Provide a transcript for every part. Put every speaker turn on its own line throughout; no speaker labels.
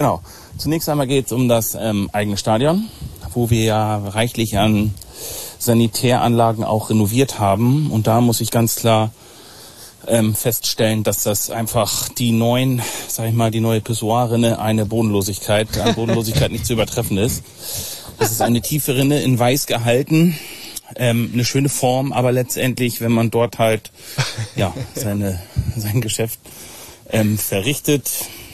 Genau. Zunächst einmal geht es um das eigene Stadion, wo wir ja reichlich an Sanitäranlagen auch renoviert haben. Und da muss ich ganz klar feststellen, dass das einfach die neue Pissoir-Rinne an Bodenlosigkeit nicht zu übertreffen ist. Das ist eine tiefe Rinne in weiß gehalten, eine schöne Form, aber letztendlich, wenn man dort halt sein Geschäft verrichtet,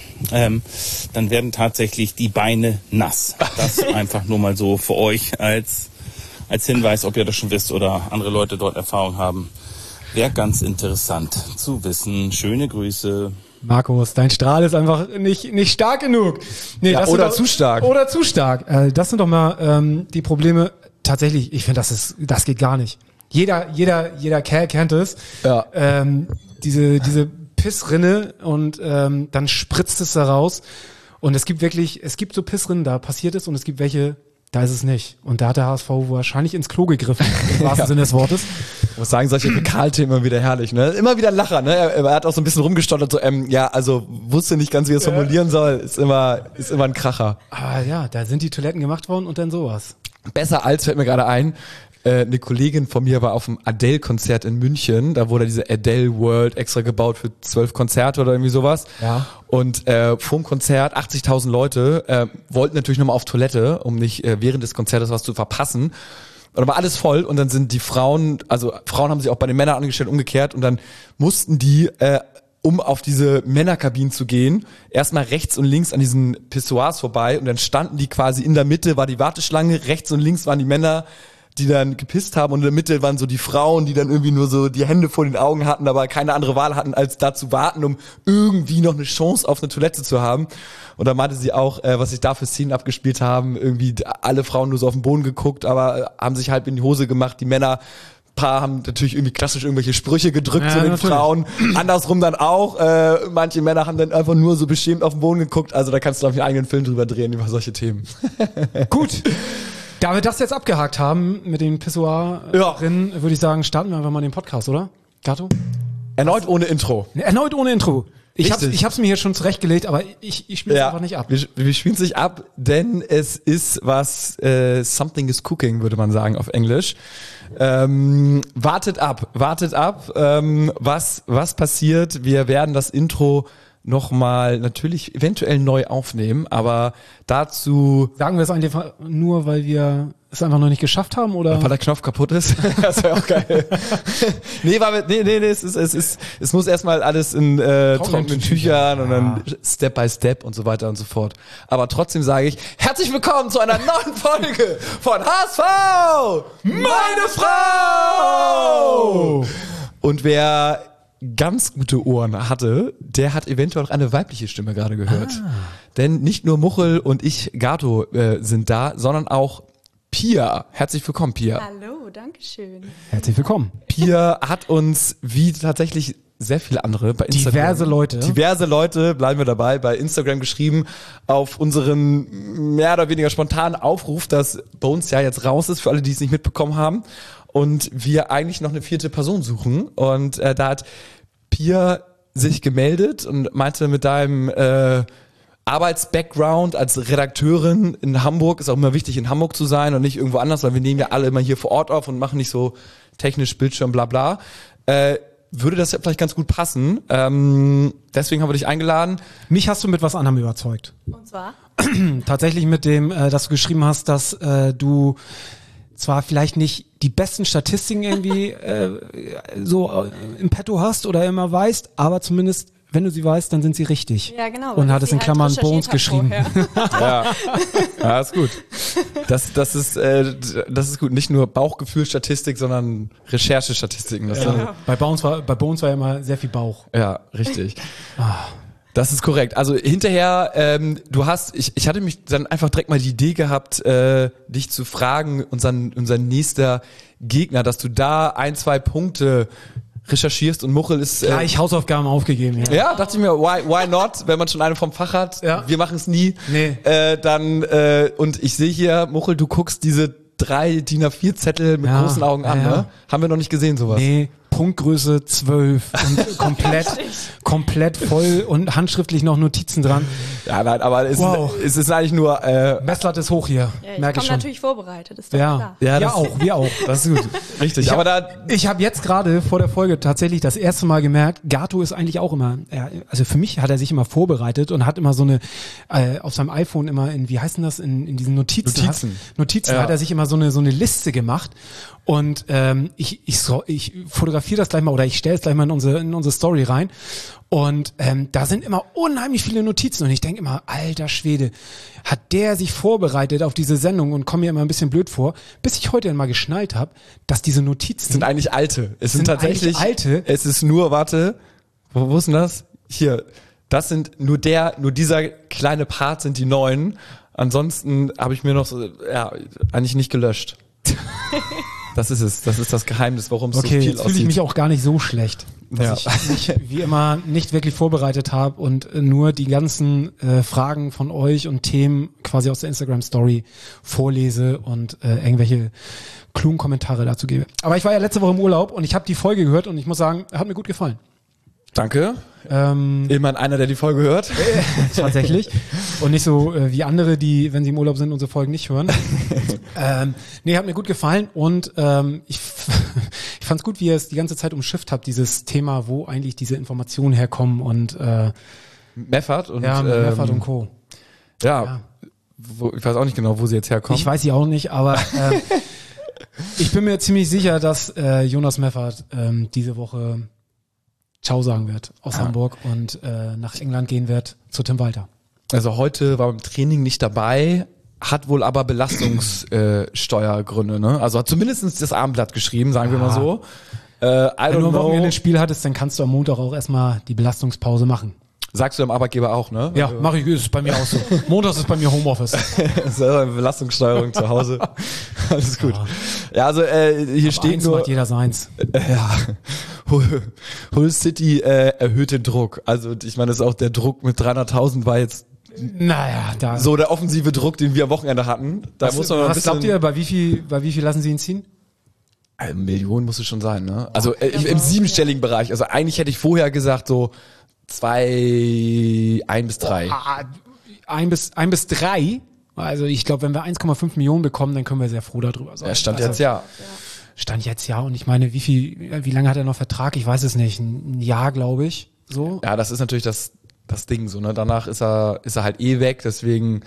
dann werden tatsächlich die Beine nass. Das einfach nur mal so für euch als Hinweis, ob ihr das schon wisst oder andere Leute dort Erfahrung haben. Wäre ganz interessant zu wissen. Schöne Grüße.
Markus, dein Strahl ist einfach nicht stark genug. Nee,
ja, oder zu stark.
Oder zu stark. Das sind doch mal die Probleme. Tatsächlich, ich finde, das geht gar nicht. Jeder Kerl kennt es. Ja. Diese Pissrinne und dann spritzt es da raus. Und es gibt so Pissrinnen, da passiert es, und es gibt welche, da ist es nicht. Und da hat der HSV wahrscheinlich ins Klo gegriffen, im wahrsten Sinne des Wortes.
Ich muss sagen, solche Fäkalthemen immer wieder herrlich, ne? Immer wieder ein Lacher, ne? Er hat auch so ein bisschen rumgestottert, so, wusste nicht ganz, wie er es formulieren soll. Ist immer ein Kracher.
Aber ja, da sind die Toiletten gemacht worden und dann sowas.
Besser als, fällt mir gerade ein, eine Kollegin von mir war auf dem Adele-Konzert in München. Da wurde diese Adele World extra gebaut für 12 Konzerte oder irgendwie sowas. Ja. Und vorm Konzert 80.000 Leute wollten natürlich nochmal auf Toilette, um nicht während des Konzertes was zu verpassen. Und da war alles voll, und dann sind die Frauen haben sich auch bei den Männern angestellt, umgekehrt, und dann mussten die um auf diese Männerkabinen zu gehen, erstmal rechts und links an diesen Pissoirs vorbei, und dann standen die quasi in der Mitte, war die Warteschlange, rechts und links waren die Männer, die dann gepisst haben, und in der Mitte waren so die Frauen, die dann irgendwie nur so die Hände vor den Augen hatten, aber keine andere Wahl hatten, als da zu warten, um irgendwie noch eine Chance auf eine Toilette zu haben. Und da meinte sie auch, was sich da für Szenen abgespielt haben, irgendwie alle Frauen nur so auf den Boden geguckt, aber haben sich halb in die Hose gemacht, die Männer Paar haben natürlich irgendwie klassisch irgendwelche Sprüche gedrückt zu den Frauen. Andersrum dann auch. Manche Männer haben dann einfach nur so beschämt auf den Boden geguckt. Also da kannst du, glaube ich, einen eigenen Film drüber drehen, über solche Themen.
Gut. Da wir das jetzt abgehakt haben mit den Pissoir-Rinnen, würde ich sagen, starten wir einfach mal den Podcast, oder? Gato?
Erneut ohne Intro.
Erneut ohne Intro. Ich hab's mir hier schon zurechtgelegt, aber ich spiele es einfach nicht ab.
Wir spielen es nicht ab, denn es ist was, something is cooking, würde man sagen auf Englisch. Wartet ab, was passiert. Wir werden das Intro nochmal natürlich eventuell neu aufnehmen, aber dazu...
Sagen wir es einfach nur, weil wir es einfach noch nicht geschafft haben, oder?
Weil der Knopf kaputt ist. Das wäre auch geil. Es muss erstmal alles in trockenen Tüchern und dann Step by Step und so weiter und so fort. Aber trotzdem sage ich, herzlich willkommen zu einer neuen Folge von HSV! Meine Frau! Und wer ganz gute Ohren hatte, der hat eventuell auch eine weibliche Stimme gerade gehört. Denn nicht nur Muchel und ich, Gato, sind da, sondern auch Pia. Herzlich willkommen, Pia.
Hallo, danke schön.
Herzlich willkommen.
Pia hat uns, wie tatsächlich sehr viele andere bei Instagram. Diverse Leute, bleiben wir dabei, bei Instagram geschrieben, auf unseren mehr oder weniger spontanen Aufruf, dass bei uns ja jetzt raus ist, für alle, die es nicht mitbekommen haben. Und wir eigentlich noch eine 4. Person suchen. Und da hat Pia sich gemeldet und meinte, mit deinem Arbeitsbackground als Redakteurin in Hamburg, ist auch immer wichtig, in Hamburg zu sein und nicht irgendwo anders, weil wir nehmen ja alle immer hier vor Ort auf und machen nicht so technisch Bildschirm, bla bla. Würde das ja vielleicht ganz gut passen. Deswegen haben wir dich eingeladen.
Mich hast du mit was anderem überzeugt.
Und zwar?
Tatsächlich mit dem, dass du geschrieben hast, dass du zwar vielleicht nicht die besten Statistiken irgendwie im Petto hast oder immer weißt, aber zumindest, wenn du sie weißt, dann sind sie richtig.
Ja, genau.
Und hat es in Klammern Bones geschrieben.
Ja, ist gut. Das ist gut. Nicht nur Bauchgefühlstatistik, sondern Recherchestatistiken.
Ja. Bei Bones war ja immer sehr viel Bauch.
Ja, richtig. Das ist korrekt. Also hinterher, ich hatte mich dann einfach direkt mal die Idee gehabt, dich zu fragen, unser nächster Gegner, dass du da 1-2 Punkte recherchierst, und Muchel ist...
Gleich Hausaufgaben aufgegeben.
Ja, dachte ich mir, why not, wenn man schon eine vom Fach hat. Ja. Wir machen es nie.
Nee.
Und ich sehe hier, Muchel, du guckst diese 3 DIN A4 Zettel mit großen Augen an, ne? Haben wir noch nicht gesehen, sowas.
Nee. Punktgröße 12 und komplett voll und handschriftlich noch Notizen dran.
Ja, nein, aber es ist eigentlich nur...
Messlatte ist hoch hier,
ja,
merke ich schon.
natürlich vorbereitet, ist doch klar.
Ja, wir auch. Das ist gut.
Richtig,
Ich habe jetzt gerade vor der Folge tatsächlich das erste Mal gemerkt, Gato ist eigentlich auch immer, also für mich hat er sich immer vorbereitet und hat immer so eine, auf seinem iPhone immer wie heißt denn das, in diesen Notizen hat er sich immer so eine Liste gemacht. Und ich fotografiere das gleich mal oder ich stelle es gleich mal in unsere Story rein. Und da sind immer unheimlich viele Notizen und ich denke immer, alter Schwede, hat der sich vorbereitet auf diese Sendung und komme mir immer ein bisschen blöd vor, bis ich heute mal geschnallt habe, dass diese Notizen
sind eigentlich alte. Es sind tatsächlich
alte.
Es ist nur, warte, wo ist denn das? Hier, das sind nur dieser kleine Part sind die neuen. Ansonsten habe ich mir noch eigentlich nicht gelöscht. Das ist es. Das ist das Geheimnis, warum es so viel aussieht.
Okay, jetzt fühle ich mich auch gar nicht so schlecht, dass ich mich wie immer nicht wirklich vorbereitet habe und nur die ganzen Fragen von euch und Themen quasi aus der Instagram-Story vorlese und irgendwelche klugen Kommentare dazu gebe. Aber ich war ja letzte Woche im Urlaub und ich habe die Folge gehört und ich muss sagen, hat mir gut gefallen.
Danke. Immerhin einer, der die Folge hört.
Tatsächlich. Und nicht so wie andere, die, wenn sie im Urlaub sind, unsere Folgen nicht hören. Hat mir gut gefallen und ich fand's gut, wie ihr es die ganze Zeit umschifft habt, dieses Thema, wo eigentlich diese Informationen herkommen und
Meffert und
Meffert und Co.
Ja. Ich weiß auch nicht genau, wo sie jetzt herkommen.
Ich weiß sie auch nicht, aber ich bin mir ziemlich sicher, dass Jonas Meffert diese Woche Ciao sagen wird aus Hamburg und nach England gehen wird zu Tim Walter.
Also heute war beim Training nicht dabei, hat wohl aber Belastungssteuergründe, ne? Also hat zumindest das Abendblatt geschrieben, sagen wir mal so.
Wenn du am Wochenende ein Spiel hattest, dann kannst du am Montag auch erstmal die Belastungspause machen.
Sagst du dem Arbeitgeber auch, ne?
Ja, mache ich, ist bei mir auch so. Montags ist bei mir Homeoffice.
Das ist eine Belastungssteuerung zu Hause. Alles gut. Ja, also hier steht nur...
macht jeder seins.
Hull City erhöht den Druck. Also ich meine, das ist auch der Druck mit 300.000 war jetzt so der offensive Druck, den wir am Wochenende hatten. Da muss man
was glaubt ihr, bei wie viel lassen sie ihn ziehen?
Eine Million muss es schon sein, ne? Also im siebenstelligen Bereich. Also eigentlich hätte ich vorher gesagt so 1 bis 3.
1 bis 3? Also ich glaube, wenn wir 1,5 Millionen bekommen, dann können wir sehr froh darüber sein.
Ja, Stand jetzt ja.
Stand jetzt ja. Und ich meine, wie lange hat er noch Vertrag? Ich weiß es nicht. Ein Jahr, glaube ich. So.
Ja, das ist natürlich das Ding so, ne? Danach ist er halt weg, deswegen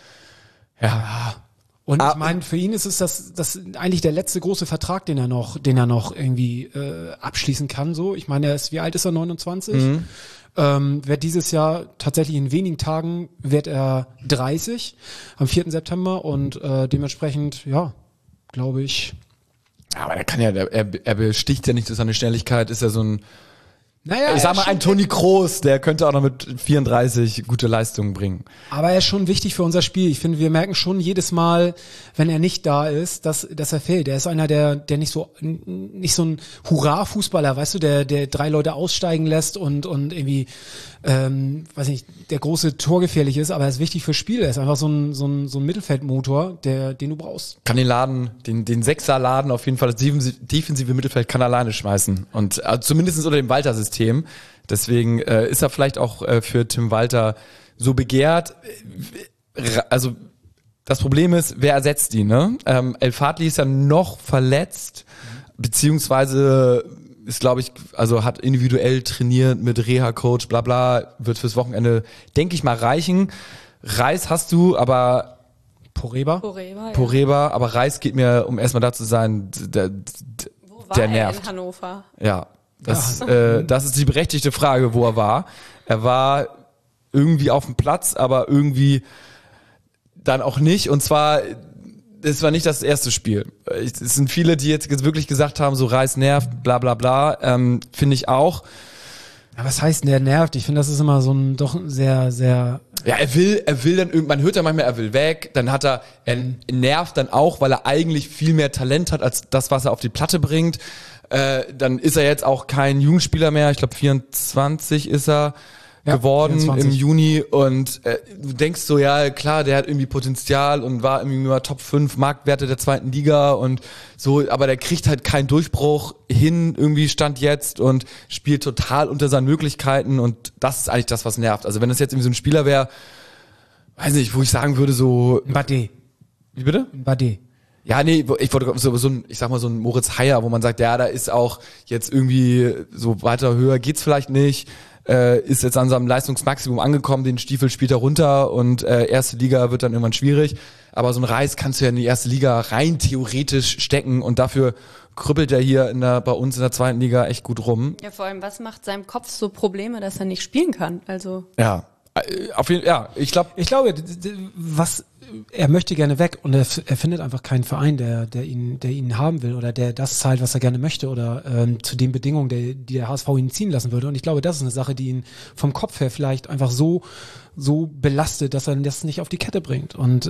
ja.
Und ich meine, für ihn ist es das eigentlich der letzte große Vertrag, den er noch irgendwie abschließen kann. So, ich meine, wie alt ist er? 29. Wird dieses Jahr tatsächlich in wenigen Tagen wird er 30 am 4. September und dementsprechend, ja, glaube ich.
Ja, aber er kann ja, er besticht ja nicht durch seine Schnelligkeit, ist ja so ein,
naja,
ich sag mal, ein Toni Kroos, der könnte auch noch mit 34 gute Leistungen bringen.
Aber er ist schon wichtig für unser Spiel. Ich finde, wir merken schon jedes Mal, wenn er nicht da ist, dass er fehlt. Er ist einer, der nicht so ein Hurra-Fußballer, weißt du, der 3 Leute aussteigen lässt und irgendwie, weiß nicht, der große torgefährlich ist, aber er ist wichtig fürs Spiel. Er ist einfach so ein Mittelfeldmotor, den du brauchst.
Kann den Sechser-Laden auf jeden Fall, das defensive Mittelfeld kann er alleine schmeißen. Und zumindest unter dem Walter-System. Deswegen ist er vielleicht auch für Tim Walter so begehrt. Also das Problem ist, wer ersetzt ihn, ne? El Fadli ist ja noch verletzt, beziehungsweise ist, glaube ich, also hat individuell trainiert mit Reha-Coach, bla bla, wird fürs Wochenende, denke ich mal, reichen. Reis hast du, aber
Poreba,
aber Reis geht mir, um erstmal da zu sein, der nervt.
In Hannover?
Ja. Das ist die berechtigte Frage, wo er war. Er war irgendwie auf dem Platz, aber irgendwie dann auch nicht. Und zwar, es war nicht das erste Spiel. Es sind viele, die jetzt wirklich gesagt haben, so Reis nervt, bla bla bla. Finde ich auch.
Ja, was heißt der nervt? Ich finde, das ist immer so ein doch sehr, sehr...
Ja, er will dann man hört ja manchmal, er will weg, dann er nervt dann auch, weil er eigentlich viel mehr Talent hat, als das, was er auf die Platte bringt. Dann ist er jetzt auch kein Jugendspieler mehr, ich glaube 24 ist er. geworden
24.
im Juni und du denkst so, ja klar, der hat irgendwie Potenzial und war irgendwie nur Top 5 Marktwerte der 2. Liga und so, aber der kriegt halt keinen Durchbruch hin, irgendwie Stand jetzt und spielt total unter seinen Möglichkeiten und das ist eigentlich das, was nervt. Also wenn das jetzt irgendwie so ein Spieler wäre, weiß nicht, wo ich sagen würde so...
Bade.
Wie bitte?
Bade.
Ja, nee, ich wollte so ein, ich sag mal so ein Moritz Heyer, wo man sagt, ja, da ist auch jetzt irgendwie so weiter höher geht's vielleicht nicht, ist jetzt an seinem Leistungsmaximum angekommen, den Stiefel spielt er runter und erste Liga wird dann irgendwann schwierig. Aber so ein Reis kannst du ja in die erste Liga rein theoretisch stecken und dafür krüppelt er hier bei uns in der 2. Liga echt gut rum.
Ja, vor allem, was macht seinem Kopf so Probleme, dass er nicht spielen kann? Also
ja, auf jeden Fall, ja, ich glaube,
er möchte gerne weg und er findet einfach keinen Verein, der ihn haben will oder der das zahlt, was er gerne möchte oder zu den Bedingungen, die der HSV ihn ziehen lassen würde. Und ich glaube, das ist eine Sache, die ihn vom Kopf her vielleicht einfach so belastet, dass er das nicht auf die Kette bringt. Und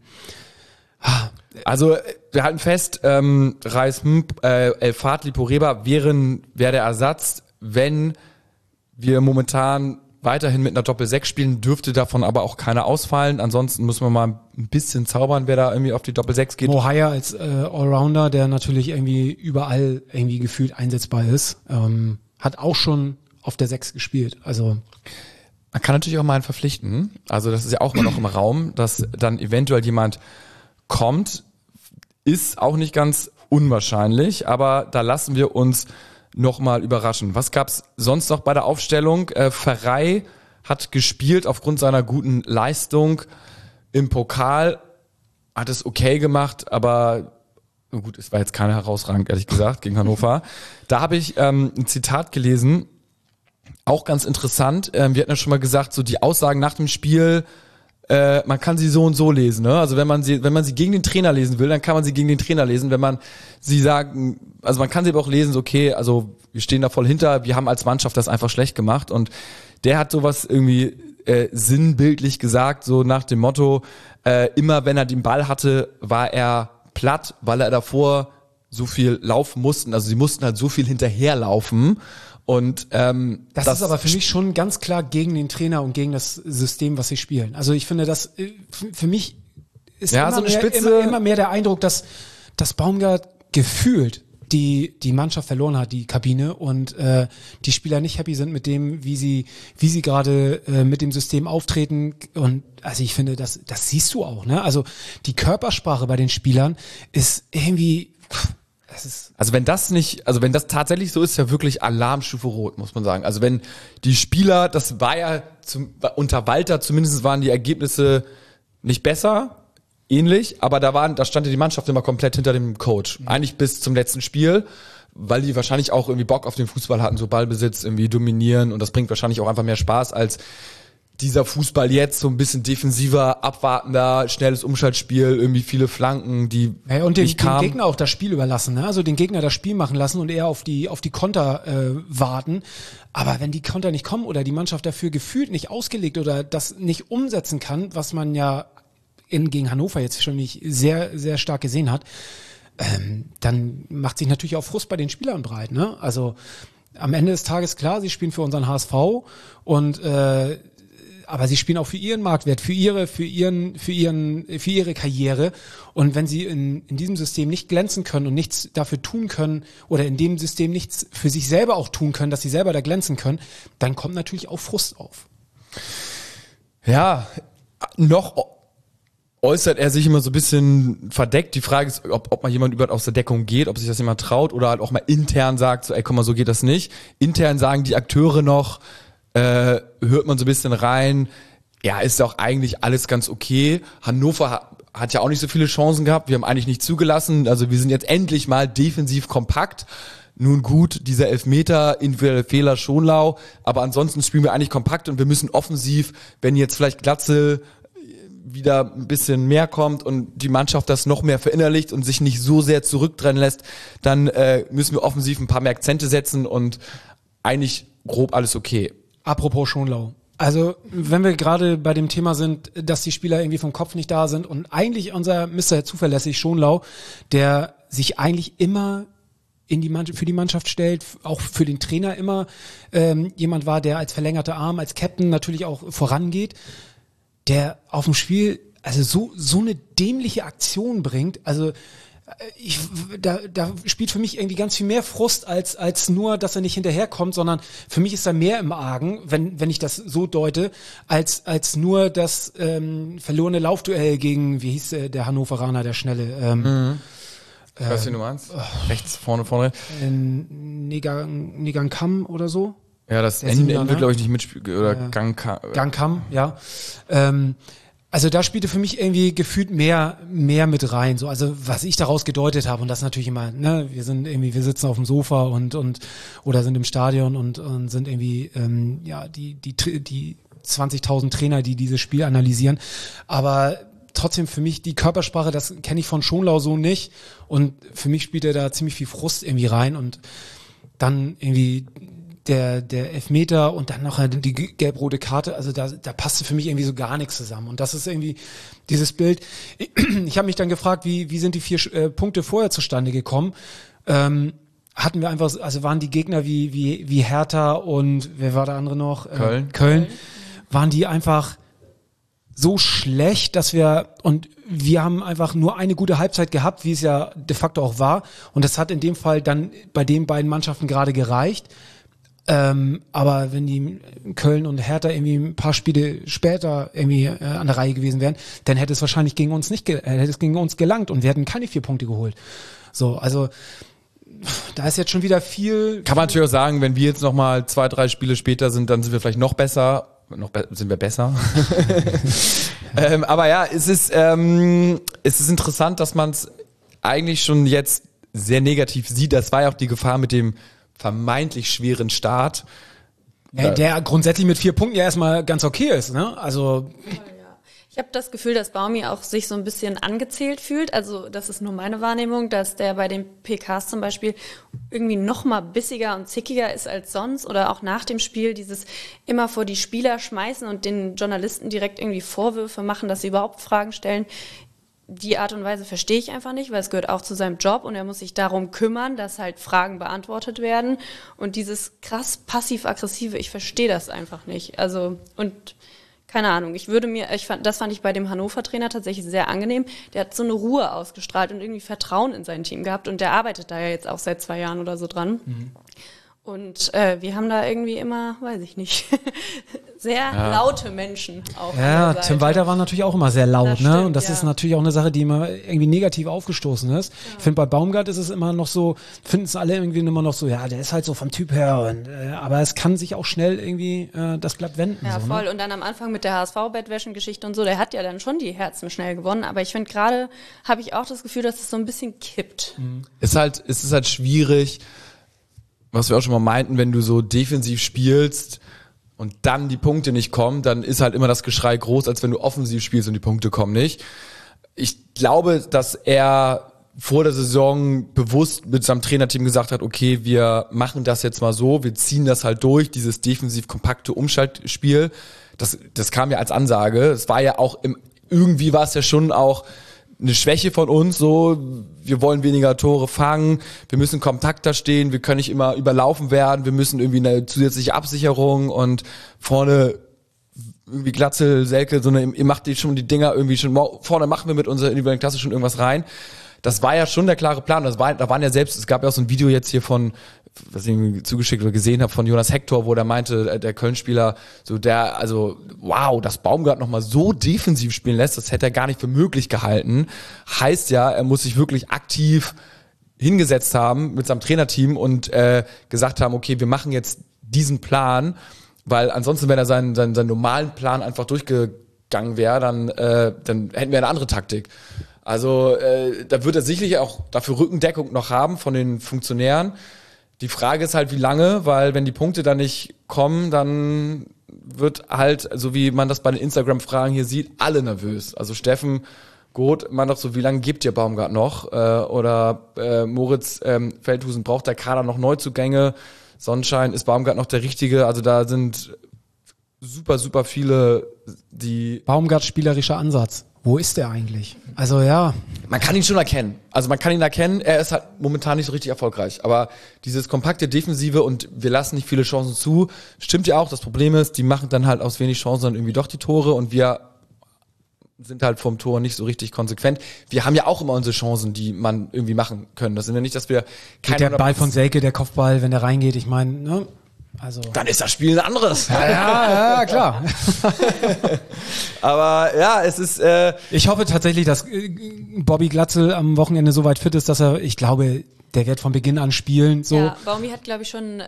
also wir halten fest, Reis, El Fadli, Poreba wäre der Ersatz, wenn wir momentan weiterhin mit einer Doppel-6 spielen, dürfte davon aber auch keiner ausfallen. Ansonsten müssen wir mal ein bisschen zaubern, wer da irgendwie auf die Doppel-6 geht.
Mo Haya als Allrounder, der natürlich irgendwie überall irgendwie gefühlt einsetzbar ist, hat auch schon auf der 6 gespielt. Also
man kann natürlich auch mal einen verpflichten. Also das ist ja auch immer noch im Raum, dass dann eventuell jemand kommt, ist auch nicht ganz unwahrscheinlich, aber da lassen wir uns nochmal überraschen. Was gab's sonst noch bei der Aufstellung? Ferrei hat gespielt aufgrund seiner guten Leistung im Pokal, hat es okay gemacht, aber gut, es war jetzt keine herausragend, ehrlich gesagt, gegen Hannover. Da habe ich ein Zitat gelesen, auch ganz interessant. Wir hatten ja schon mal gesagt, so die Aussagen nach dem Spiel, man kann sie so und so lesen, ne? Also wenn man sie gegen den Trainer lesen will, dann kann man sie gegen den Trainer lesen. Wenn man sie sagen, also man kann sie aber auch lesen, so, okay, also wir stehen da voll hinter, wir haben als Mannschaft das einfach schlecht gemacht und der hat sowas irgendwie sinnbildlich gesagt, so nach dem Motto, immer wenn er den Ball hatte, war er platt, weil er davor so viel laufen mussten, also sie mussten halt so viel hinterherlaufen. Und
das ist aber für mich schon ganz klar gegen den Trainer und gegen das System, was sie spielen. Also ich finde, das für mich ist
ja,
immer mehr der Eindruck, dass Baumgart gefühlt die Mannschaft verloren hat, die Kabine, und die Spieler nicht happy sind mit dem, wie sie gerade mit dem System auftreten. Und also ich finde, das siehst du auch, ne? Also die Körpersprache bei den Spielern ist irgendwie.
Also wenn das tatsächlich so ist, ja wirklich Alarmstufe Rot, muss man sagen. Also wenn die Spieler, das war ja unter Walter, zumindest waren die Ergebnisse nicht besser, ähnlich, aber da stand ja die Mannschaft immer komplett hinter dem Coach. Eigentlich bis zum letzten Spiel, weil die wahrscheinlich auch irgendwie Bock auf den Fußball hatten, so Ballbesitz irgendwie dominieren, und das bringt wahrscheinlich auch einfach mehr Spaß als dieser Fußball jetzt, so ein bisschen defensiver, abwartender, schnelles Umschaltspiel, irgendwie viele Flanken, die
und den Gegner auch das Spiel überlassen, ne? Also den Gegner das Spiel machen lassen und eher auf die Konter warten. Aber wenn die Konter nicht kommen oder die Mannschaft dafür gefühlt nicht ausgelegt oder das nicht umsetzen kann, was man ja gegen Hannover jetzt schon nicht sehr, sehr stark gesehen hat, dann macht sich natürlich auch Frust bei den Spielern breit, ne? Also am Ende des Tages, klar, sie spielen für unseren HSV und aber sie spielen auch für ihren Marktwert, für ihre Karriere. Und wenn sie in diesem System nicht glänzen können und nichts dafür tun können oder in dem System nichts für sich selber auch tun können, dass sie selber da glänzen können, dann kommt natürlich auch Frust auf.
Ja, noch äußert er sich immer so ein bisschen verdeckt. Die Frage ist, ob mal jemand überhaupt aus der Deckung geht, ob sich das jemand traut oder halt auch mal intern sagt, so, ey, komm mal, so geht das nicht. Intern sagen die Akteure noch, hört man so ein bisschen rein, ja, ist auch eigentlich alles ganz okay. Hannover hat ja auch nicht so viele Chancen gehabt, wir haben eigentlich nicht zugelassen, also wir sind jetzt endlich mal defensiv kompakt. Nun gut, dieser Elfmeter, individuelle Fehler, Schonlau, aber ansonsten spielen wir eigentlich kompakt und wir müssen offensiv, wenn jetzt vielleicht Glatzel wieder ein bisschen mehr kommt und die Mannschaft das noch mehr verinnerlicht und sich nicht so sehr zurückdrängen lässt, dann müssen wir offensiv ein paar mehr Akzente setzen und eigentlich grob alles okay.
Apropos Schonlau. Also, wenn wir gerade bei dem Thema sind, dass die Spieler irgendwie vom Kopf nicht da sind und eigentlich unser Mr. Zuverlässig Schonlau, der sich eigentlich immer für die Mannschaft stellt, auch für den Trainer immer jemand war, der als verlängerter Arm, als Captain natürlich auch vorangeht, der auf dem Spiel also so eine dämliche Aktion bringt, also da spielt für mich irgendwie ganz viel mehr Frust als nur, dass er nicht hinterherkommt, sondern für mich ist da mehr im Argen, wenn ich das so deute, als nur das verlorene Laufduell gegen, wie hieß der Hannoveraner, der Schnelle?
Ich weiß, wie du meinst. Rechts, vorne.
Negan Kam oder so.
Ja, das Ende wird, glaube ich, nicht mitspielen. Oder Gang
Kam, ja. Also da spielte für mich irgendwie gefühlt mehr mit rein, so, also was ich daraus gedeutet habe, und das natürlich immer, ne, wir sitzen auf dem Sofa und oder sind im Stadion und sind irgendwie die 20.000 Trainer, die dieses Spiel analysieren, aber trotzdem für mich die Körpersprache, das kenne ich von Schonlau so nicht, und für mich spielt er da ziemlich viel Frust irgendwie rein, und dann irgendwie der Elfmeter und dann noch die gelb-rote Karte, also da passte für mich irgendwie so gar nichts zusammen. Und das ist irgendwie dieses Bild. Ich habe mich dann gefragt, wie sind die 4 Punkte vorher zustande gekommen? Hatten wir einfach, also waren die Gegner wie Hertha und wer war der andere noch? Köln. Waren die einfach so schlecht, dass wir haben einfach nur eine gute Halbzeit gehabt, wie es ja de facto auch war. Und das hat in dem Fall dann bei den beiden Mannschaften gerade gereicht. Aber wenn die Köln und Hertha irgendwie ein paar Spiele später irgendwie an der Reihe gewesen wären, dann hätte es wahrscheinlich gegen uns gelangt und wir hätten keine 4 Punkte geholt. So, also da ist jetzt schon wieder viel.
Kann man natürlich auch sagen, wenn wir jetzt nochmal 2, 3 Spiele später sind, dann sind wir vielleicht noch besser. Sind wir besser? Aber ja, es ist interessant, dass man es eigentlich schon jetzt sehr negativ sieht. Das war ja auch die Gefahr mit dem vermeintlich schweren Start.
Der grundsätzlich mit 4 Punkten ja erstmal ganz okay ist, ne? Also.
Ich habe das Gefühl, dass Baumi auch sich so ein bisschen angezählt fühlt. Also das ist nur meine Wahrnehmung, dass der bei den PKs zum Beispiel irgendwie noch mal bissiger und zickiger ist als sonst. Oder auch nach dem Spiel dieses immer vor die Spieler schmeißen und den Journalisten direkt irgendwie Vorwürfe machen, dass sie überhaupt Fragen stellen. Die Art und Weise verstehe ich einfach nicht, weil es gehört auch zu seinem Job und er muss sich darum kümmern, dass halt Fragen beantwortet werden. Und dieses krass passiv-aggressive, ich verstehe das einfach nicht. Also, und keine Ahnung, das fand ich bei dem Hannover-Trainer tatsächlich sehr angenehm. Der hat so eine Ruhe ausgestrahlt und irgendwie Vertrauen in sein Team gehabt und der arbeitet da ja jetzt auch seit 2 Jahren oder so dran. Mhm. Und wir haben da irgendwie immer, weiß ich nicht, sehr laute Menschen auch.
Ja, Tim Walter war natürlich auch immer sehr laut, stimmt, ne? Und das ist natürlich auch eine Sache, die immer irgendwie negativ aufgestoßen ist. Ja. Ich finde, bei Baumgart ist es immer noch so, finden es alle irgendwie immer noch so, ja, der ist halt so vom Typ her. Und, aber es kann sich auch schnell irgendwie das Blatt wenden.
Ja,
so,
voll.
Ne?
Und dann am Anfang mit der HSV-Bettwäschen-Geschichte und so, der hat ja dann schon die Herzen schnell gewonnen. Aber ich finde, gerade habe ich auch das Gefühl, dass es so ein bisschen kippt.
Mhm. Es ist halt schwierig, was wir auch schon mal meinten, wenn du so defensiv spielst und dann die Punkte nicht kommen, dann ist halt immer das Geschrei groß, als wenn du offensiv spielst und die Punkte kommen nicht. Ich glaube, dass er vor der Saison bewusst mit seinem Trainerteam gesagt hat, okay, wir machen das jetzt mal so, wir ziehen das halt durch, dieses defensiv kompakte Umschaltspiel. Das kam ja als Ansage. Es war ja auch irgendwie war es ja schon auch eine Schwäche von uns, so, wir wollen weniger Tore fangen, wir müssen kompakter stehen, wir können nicht immer überlaufen werden, wir müssen irgendwie eine zusätzliche Absicherung und vorne irgendwie Glatzel, Selke, so eine, ihr macht schon die Dinger irgendwie schon, vorne machen wir mit unserer individuellen Klasse schon irgendwas rein. Das war ja schon der klare Plan, da waren ja selbst, es gab ja auch so ein Video jetzt hier von, was ich irgendwie zugeschickt oder gesehen habe von Jonas Hector, wo der meinte, der Köln-Spieler, wow, dass Baumgart nochmal so defensiv spielen lässt, das hätte er gar nicht für möglich gehalten. Heißt ja, er muss sich wirklich aktiv hingesetzt haben mit seinem Trainerteam und gesagt haben, okay, wir machen jetzt diesen Plan, weil ansonsten, wenn er seinen normalen Plan einfach durchgegangen wäre, dann hätten wir eine andere Taktik. Also da wird er sicherlich auch dafür Rückendeckung noch haben von den Funktionären. Die Frage ist halt, wie lange, weil wenn die Punkte dann nicht kommen, dann wird halt, so wie man das bei den Instagram-Fragen hier sieht, alle nervös. Also Steffen, gut, man doch so, wie lange gibt dir Baumgart noch? Oder Moritz Feldhusen, braucht der Kader noch Neuzugänge? Sonnenschein, ist Baumgart noch der Richtige? Also da sind super, super viele, die...
Baumgart spielerischer Ansatz. wo ist der eigentlich? Also ja.
Man kann ihn schon erkennen. Also man kann ihn erkennen, er ist halt momentan nicht so richtig erfolgreich. Aber dieses kompakte Defensive und wir lassen nicht viele Chancen zu, stimmt ja auch. Das Problem ist, die machen dann halt aus wenig Chancen dann irgendwie doch die Tore und wir sind halt vom Tor nicht so richtig konsequent. Wir haben ja auch immer unsere Chancen, die man irgendwie machen können. Das sind ja nicht, dass wir
der Ball von Selke, der Kopfball, wenn der reingeht, ich meine, ne? Also.
Dann ist das Spiel ein anderes.
Ja, klar.
Aber ja, es ist.
Ich hoffe tatsächlich, dass Bobby Glatzel am Wochenende so weit fit ist, dass ich glaube, der wird von Beginn an spielen. So.
Ja, Baumi hat, glaube ich, schon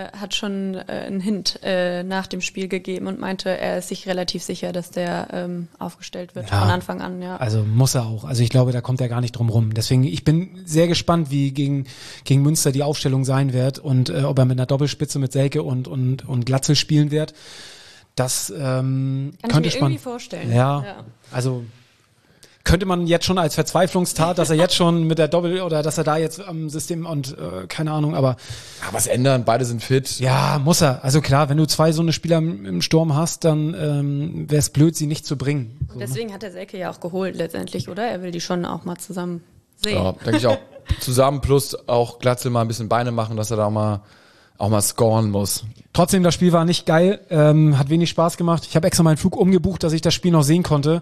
einen Hint nach dem Spiel gegeben und meinte, er ist sich relativ sicher, dass der aufgestellt wird von Anfang an. Ja.
Also muss er auch. Also ich glaube, da kommt er gar nicht drum rum. Deswegen, ich bin sehr gespannt, wie gegen Münster die Aufstellung sein wird und ob er mit einer Doppelspitze mit Selke und Glatzel spielen wird. Das
kann ich mir irgendwie vorstellen.
Ja, also könnte man jetzt schon als Verzweiflungstat, dass er jetzt schon mit der Doppel oder dass er da jetzt am System und keine Ahnung, aber
was ändern, beide sind fit.
Ja, muss er. Also klar, wenn du zwei so eine Spieler im Sturm hast, dann wäre es blöd, sie nicht zu bringen.
So, deswegen hat der Selke ja auch geholt letztendlich, oder? Er will die schon auch mal zusammen sehen.
Ja, denke ich auch. Zusammen plus auch Glatzel mal ein bisschen Beine machen, dass er da auch mal scoren muss.
Trotzdem, das Spiel war nicht geil, hat wenig Spaß gemacht. Ich habe extra meinen Flug umgebucht, dass ich das Spiel noch sehen konnte.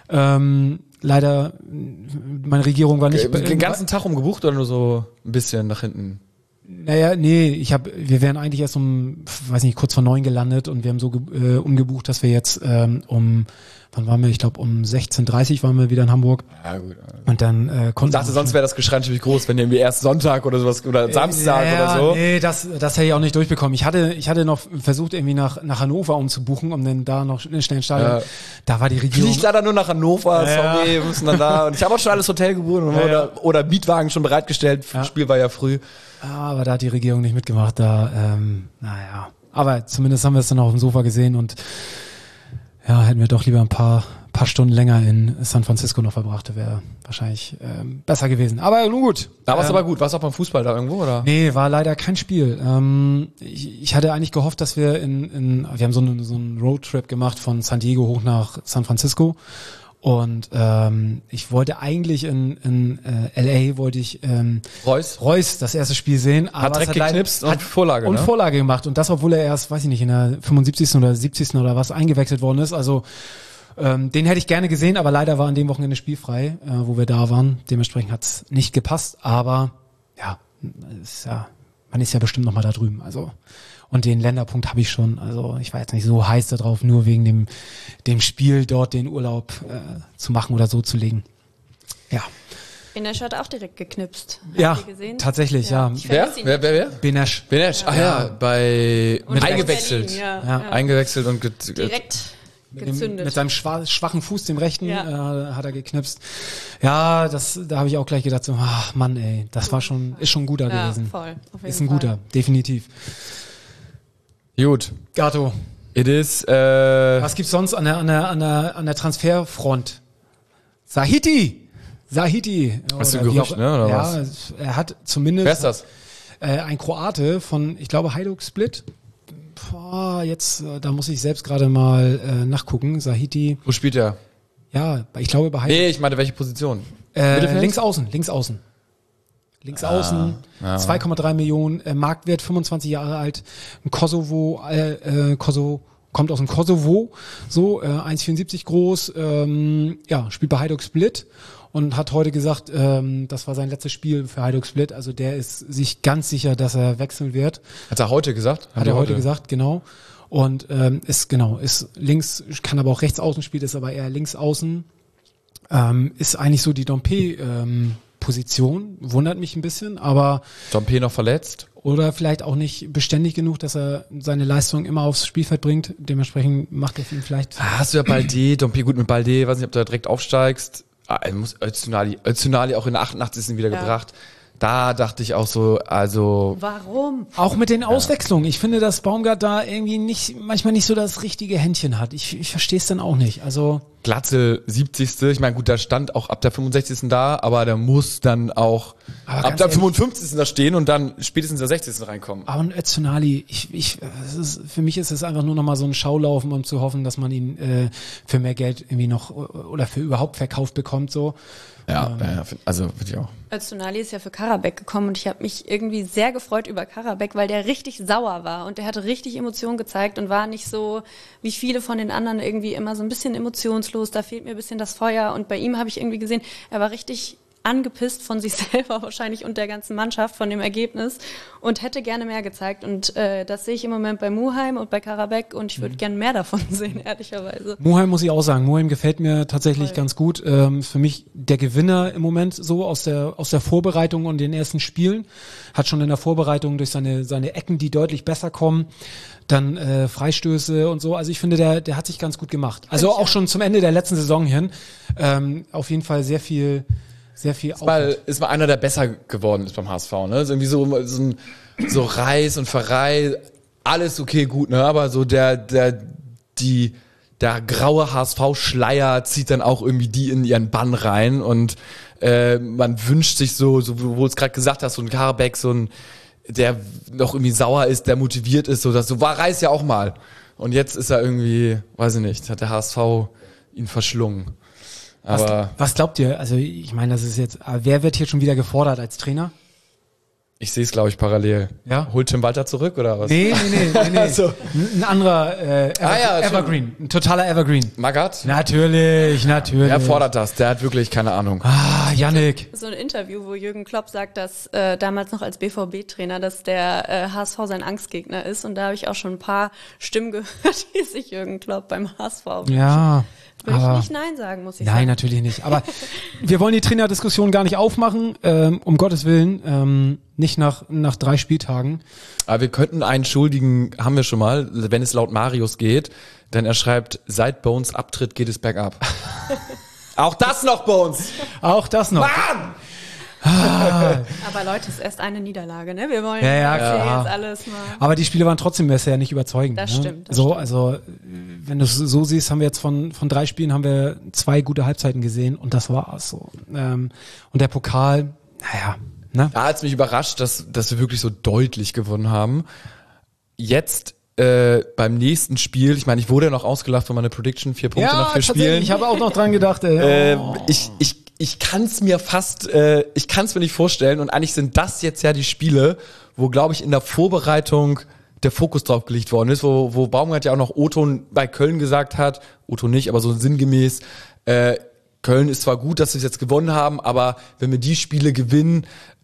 Leider, meine Regierung war nicht...
Den ganzen Tag umgebucht oder nur so ein bisschen nach hinten?
Naja, nee, wir wären eigentlich erst kurz vor 9 gelandet und wir haben so umgebucht, dass wir jetzt wann waren wir? Ich glaube um 16:30 waren wir wieder in Hamburg. Ja, gut. Und dann konnten
wir... sonst wäre das Geschrei natürlich groß, wenn irgendwie erst Sonntag oder sowas oder Samstag oder so.
Nee, das hätte ich auch nicht durchbekommen. Ich hatte noch versucht, irgendwie nach Hannover umzubuchen, um dann da noch schnell ein Stadion. Ja. Da war die Regierung...
Fliegt leider nur nach Hannover, sorry, wir müssen dann da. Und ich habe auch schon alles Hotel gebucht oder Mietwagen schon bereitgestellt. Das Spiel war ja früh.
Aber da hat die Regierung nicht mitgemacht. Naja. Aber zumindest haben wir es dann auch auf dem Sofa gesehen und ja, hätten wir doch lieber ein paar Stunden länger in San Francisco noch verbracht, wäre wahrscheinlich besser gewesen. Aber nun gut.
Da war es aber gut. Warst du auch beim Fußball da irgendwo, oder?
Nee, war leider kein Spiel. Ich hatte eigentlich gehofft, dass wir wir haben so einen Roadtrip gemacht von San Diego hoch nach San Francisco. Und ich wollte eigentlich in LA Reus das erste Spiel sehen, aber
hat geknipst und Vorlage,
und Vorlage gemacht und das, obwohl er erst, weiß ich nicht, in der 75. oder 70. oder was eingewechselt worden ist. Also den hätte ich gerne gesehen, aber leider war an dem Wochenende spielfrei, wo wir da waren. Dementsprechend hat's nicht gepasst, aber ja, man ist ja bestimmt noch mal da drüben. Also und den Länderpunkt habe ich schon. Also ich war jetzt nicht so heiß darauf, nur wegen dem Spiel dort den Urlaub zu machen oder so zu legen. Ja.
Benesch hat auch direkt geknipst.
Ja, tatsächlich, ja.
Wer?
Benesch.
Ach ja, mit eingewechselt.
Berlin, ja.
Eingewechselt und
direkt gezündet.
Mit seinem schwachen Fuß, dem rechten, hat er geknipst. Ja, da habe ich auch gleich gedacht, so, ach Mann, ey, ist schon ein guter gewesen.
Voll, auf jeden
ist ein guter, definitiv.
Gut.
Gato.
It is,
Was gibt's sonst an der Transferfront? Sahiti.
Hast du Gerücht, ne? Oder
was? Er hat zumindest.
Wer ist das?
Ein Kroate von, ich glaube, Hajduk Split. Da muss ich selbst gerade mal nachgucken. Sahiti.
Wo spielt er?
Ja, ich glaube bei Hajduk.
Nee, ich meine, welche Position?
Links außen. 2,3 Millionen, Marktwert, 25 Jahre alt, Kosovo, kommt aus dem Kosovo, 1,74 groß, spielt bei Hajduk Split und hat heute gesagt, das war sein letztes Spiel für Hajduk Split, also der ist sich ganz sicher, dass er wechseln wird.
Hat er heute gesagt?
Hat er heute gesagt, genau. Und ist links, kann aber auch rechts außen spielt, ist aber eher links außen. Ist eigentlich so die Dompe Position, wundert mich ein bisschen, aber
Dompe noch verletzt?
Oder vielleicht auch nicht beständig genug, dass er seine Leistung immer aufs Spielfeld bringt. Dementsprechend macht er ihn vielleicht.
Hast du ja Balde, Dompe gut mit Balde, weiß nicht, ob du da direkt aufsteigst. Er muss Öztunali auch in der 88. wieder gebracht. Da dachte ich auch so, also...
Warum?
Auch mit den Auswechslungen. Ich finde, dass Baumgart da irgendwie manchmal nicht so das richtige Händchen hat. Ich verstehe es dann auch nicht. Also
Glatzel 70. Ich meine, gut, da stand auch ab der 65. da, aber der muss dann auch ab der 55. da stehen und dann spätestens der 60. reinkommen.
Aber ein Öztunali, für mich ist es einfach nur noch mal so ein Schaulaufen, um zu hoffen, dass man ihn für mehr Geld irgendwie noch oder für überhaupt verkauft bekommt, so.
Ja, also würde ich auch.
Öztunali ist ja für Karabekk gekommen und ich habe mich irgendwie sehr gefreut über Karabekk, weil der richtig sauer war und der hatte richtig Emotionen gezeigt und war nicht so wie viele von den anderen irgendwie immer so ein bisschen emotionslos, da fehlt mir ein bisschen das Feuer und bei ihm habe ich irgendwie gesehen, er war richtig angepisst von sich selber wahrscheinlich und der ganzen Mannschaft von dem Ergebnis und hätte gerne mehr gezeigt und das sehe ich im Moment bei Muheim und bei Karabekk und ich würde gerne mehr davon sehen, ehrlicherweise.
Muheim muss ich auch sagen, Muheim gefällt mir tatsächlich ganz gut. Für mich der Gewinner im Moment so aus der Vorbereitung und den ersten Spielen. Hat schon in der Vorbereitung durch seine Ecken, die deutlich besser kommen, dann Freistöße und so. Also ich finde, der hat sich ganz gut gemacht. Also auch schon zum Ende der letzten Saison hin. Auf jeden Fall sehr viel
ist mal einer, der besser geworden ist beim HSV, ne? Also irgendwie so Reis und Pfarrei, alles okay, gut, ne? Aber so der graue HSV-Schleier zieht dann auch irgendwie die in ihren Bann rein und man wünscht sich so wo du es gerade gesagt hast, so ein Karabekk, der noch irgendwie sauer ist, der motiviert ist, so war Reis ja auch mal. Und jetzt ist er irgendwie, weiß ich nicht, hat der HSV ihn verschlungen. Aber
was glaubt ihr? Also ich meine, das ist jetzt, wer wird hier schon wieder gefordert als Trainer?
Ich sehe es, glaube ich, parallel.
Ja?
Holt Tim Walter zurück oder was?
Nee.
Also.
Ein anderer Evergreen, ein totaler Evergreen.
Magath?
Natürlich.
Er fordert das, der hat wirklich keine Ahnung.
Yannick.
So ein Interview, wo Jürgen Klopp sagt, dass damals noch als BVB-Trainer, dass der HSV sein Angstgegner ist und da habe ich auch schon ein paar Stimmen gehört, die sich Jürgen Klopp beim HSV wünschen.
Ja.
Würde ich nicht Nein sagen, muss ich sagen.
Nein, natürlich nicht. Aber wir wollen die Trainerdiskussion gar nicht aufmachen, um Gottes Willen, nicht nach 3 Spieltagen.
Aber wir könnten einen schuldigen, haben wir schon mal, wenn es laut Marius geht, denn er schreibt, seit Bones Abtritt geht es bergab. Auch das noch, Bones!
Auch das noch.
Mann!
Aber Leute, es ist erst eine Niederlage, ne? Wir wollen jetzt alles mal.
Aber die Spiele waren trotzdem bisher nicht überzeugend.
Das stimmt.
Also wenn du es so siehst, haben wir jetzt von 3 Spielen haben wir 2 gute Halbzeiten gesehen und das war's so. Und der Pokal, ne?
Da hat es mich überrascht, dass wir wirklich so deutlich gewonnen haben. Jetzt beim nächsten Spiel, ich meine, ich wurde ja noch ausgelacht von meiner Prediction, 4 Punkte nach 4 Spielen.
Ich habe auch noch dran gedacht.
Ich kann es mir nicht vorstellen und eigentlich sind das jetzt ja die Spiele, wo, glaube ich, in der Vorbereitung der Fokus drauf gelegt worden ist, wo Baumgart ja auch noch O-Ton bei Köln gesagt hat, O-Ton nicht, aber so sinngemäß, Köln ist zwar gut, dass sie es jetzt gewonnen haben, aber wenn wir die Spiele gewinnen,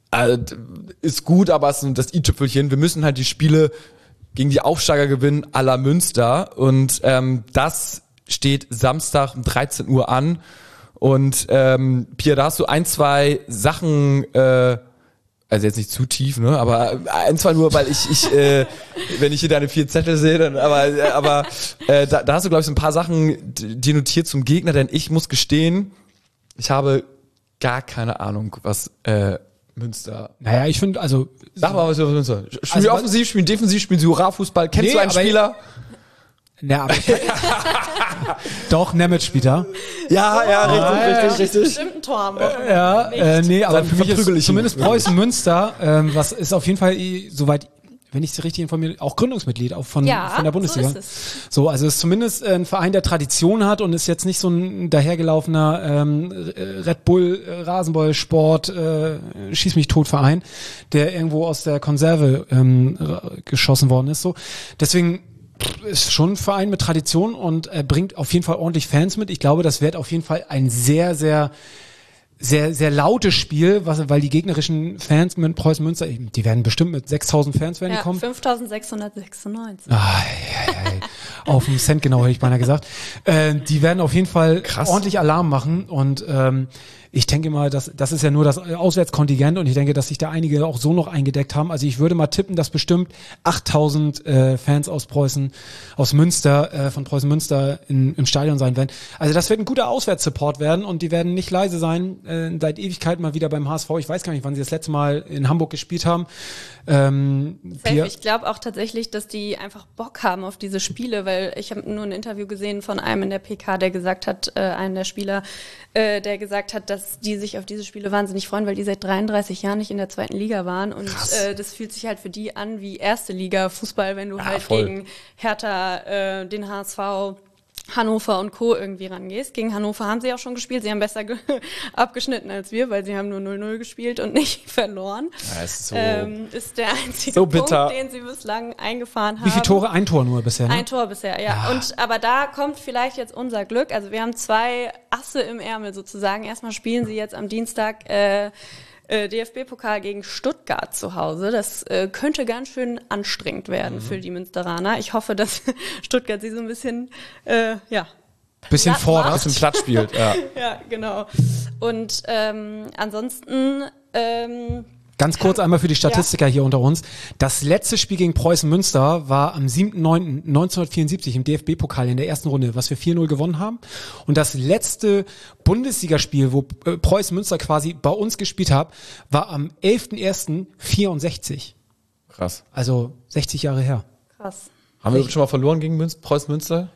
ist gut, aber es ist das i-Tüpfelchen, wir müssen halt die Spiele gegen die Aufsteiger gewinnen à la Münster und das steht Samstag um 13 Uhr an. Und Pia, da hast du 1, 2 Sachen, also jetzt nicht zu tief, ne, aber 1, 2 nur, weil ich wenn ich hier deine 4 Zettel sehe, dann, aber da hast du, glaube ich, so ein paar Sachen dir notiert zum Gegner, denn ich muss gestehen, ich habe gar keine Ahnung, was Münster.
Naja, ich finde, also.
Sag mal, was Münster. Spielen sie offensiv, spielen defensiv, spielen sie Hurra-Fußball? Kennst du einen Spieler?
Ja, aber doch, Nemeth spielt da.
Ja, richtig.
Bestimmt ein Tor am Wochenende.
Aber für mich ist zumindest Preußen Münster, was ist auf jeden Fall, soweit, wenn ich es richtig informiere, auch Gründungsmitglied auch von der Bundesliga.
So ist es.
So, also ist zumindest ein Verein, der Tradition hat und ist jetzt nicht so ein dahergelaufener Red Bull Rasenballsport Schieß mich tot Verein, der irgendwo aus der Konserve geschossen worden ist. So, deswegen ist schon ein Verein mit Tradition und bringt auf jeden Fall ordentlich Fans mit. Ich glaube, das wird auf jeden Fall ein sehr, sehr, sehr, sehr lautes Spiel, weil die gegnerischen Fans mit Preußen Münster, die werden bestimmt mit 6.000 Fans werden die kommen.
5.696.
Auf den Cent genau, hätte ich beinahe gesagt. Die werden auf jeden Fall ordentlich Alarm machen und ich denke mal, das ist ja nur das Auswärtskontingent und ich denke, dass sich da einige auch so noch eingedeckt haben. Also ich würde mal tippen, dass bestimmt 8.000 Fans aus Preußen, aus Münster, von Preußen Münster im Stadion sein werden. Also das wird ein guter Auswärtssupport werden und die werden nicht leise sein. seit Ewigkeit mal wieder beim HSV. Ich weiß gar nicht, wann sie das letzte Mal in Hamburg gespielt haben.
Ich glaube auch tatsächlich, dass die einfach Bock haben auf diese Spiele, weil ich habe nur ein Interview gesehen von einem in der PK, der gesagt hat, einen der Spieler, der gesagt hat, dass die sich auf diese Spiele wahnsinnig freuen, weil die seit 33 Jahren nicht in der 2. Liga waren und das fühlt sich halt für die an wie 1. Liga Fußball, wenn du gegen Hertha, den HSV, Hannover und Co. irgendwie rangehst. Gegen Hannover haben sie auch schon gespielt. Sie haben besser abgeschnitten als wir, weil sie haben nur 0-0 gespielt und nicht verloren.
Ja, ist
ist der einzige Punkt, den sie bislang eingefahren haben.
Wie viele Tore? Ein Tor nur bisher, ne?
Ein Tor bisher, ja. Aber da kommt vielleicht jetzt unser Glück. Also wir haben 2 Asse im Ärmel sozusagen. Erstmal spielen sie jetzt am Dienstag DFB-Pokal gegen Stuttgart zu Hause. Das könnte ganz schön anstrengend werden für die Münsteraner. Ich hoffe, dass Stuttgart sie so ein bisschen,
bisschen fordert,
bisschen platt spielt. Ja,
ja, genau. Und ansonsten
ganz kurz einmal für die Statistiker hier unter uns. Das letzte Spiel gegen Preußen Münster war am 7.9.1974 im DFB-Pokal in der ersten Runde, was wir 4-0 gewonnen haben. Und das letzte Bundesligaspiel, wo Preußen Münster quasi bei uns gespielt hat, war am 11.01.64.
Krass.
Also 60 Jahre her.
krass.
Haben wir schon mal verloren gegen Preußen Münster?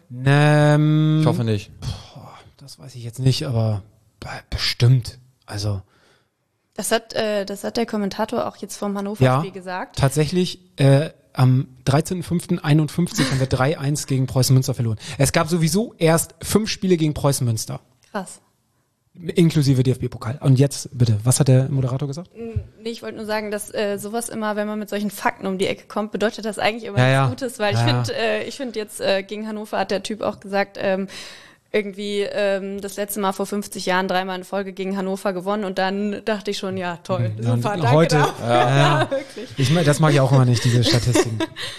Ich hoffe nicht.
Das weiß ich jetzt nicht, aber bestimmt. Also
Das hat der Kommentator auch jetzt vom Hannover-Spiel gesagt.
Tatsächlich am 13.05.51 haben wir 3-1 gegen Preußen Münster verloren. Es gab sowieso erst 5 Spiele gegen Preußen Münster.
Krass.
Inklusive DFB-Pokal. Und jetzt bitte, was hat der Moderator gesagt?
Nee, ich wollte nur sagen, dass sowas immer, wenn man mit solchen Fakten um die Ecke kommt, bedeutet das eigentlich immer nichts Gutes, weil ich finde jetzt gegen Hannover hat der Typ auch gesagt, irgendwie das letzte Mal vor 50 Jahren 3-mal in Folge gegen Hannover gewonnen und dann dachte ich schon, ja toll, super, danke
heute,
wirklich.
Das mag ich auch immer nicht, diese Statistiken.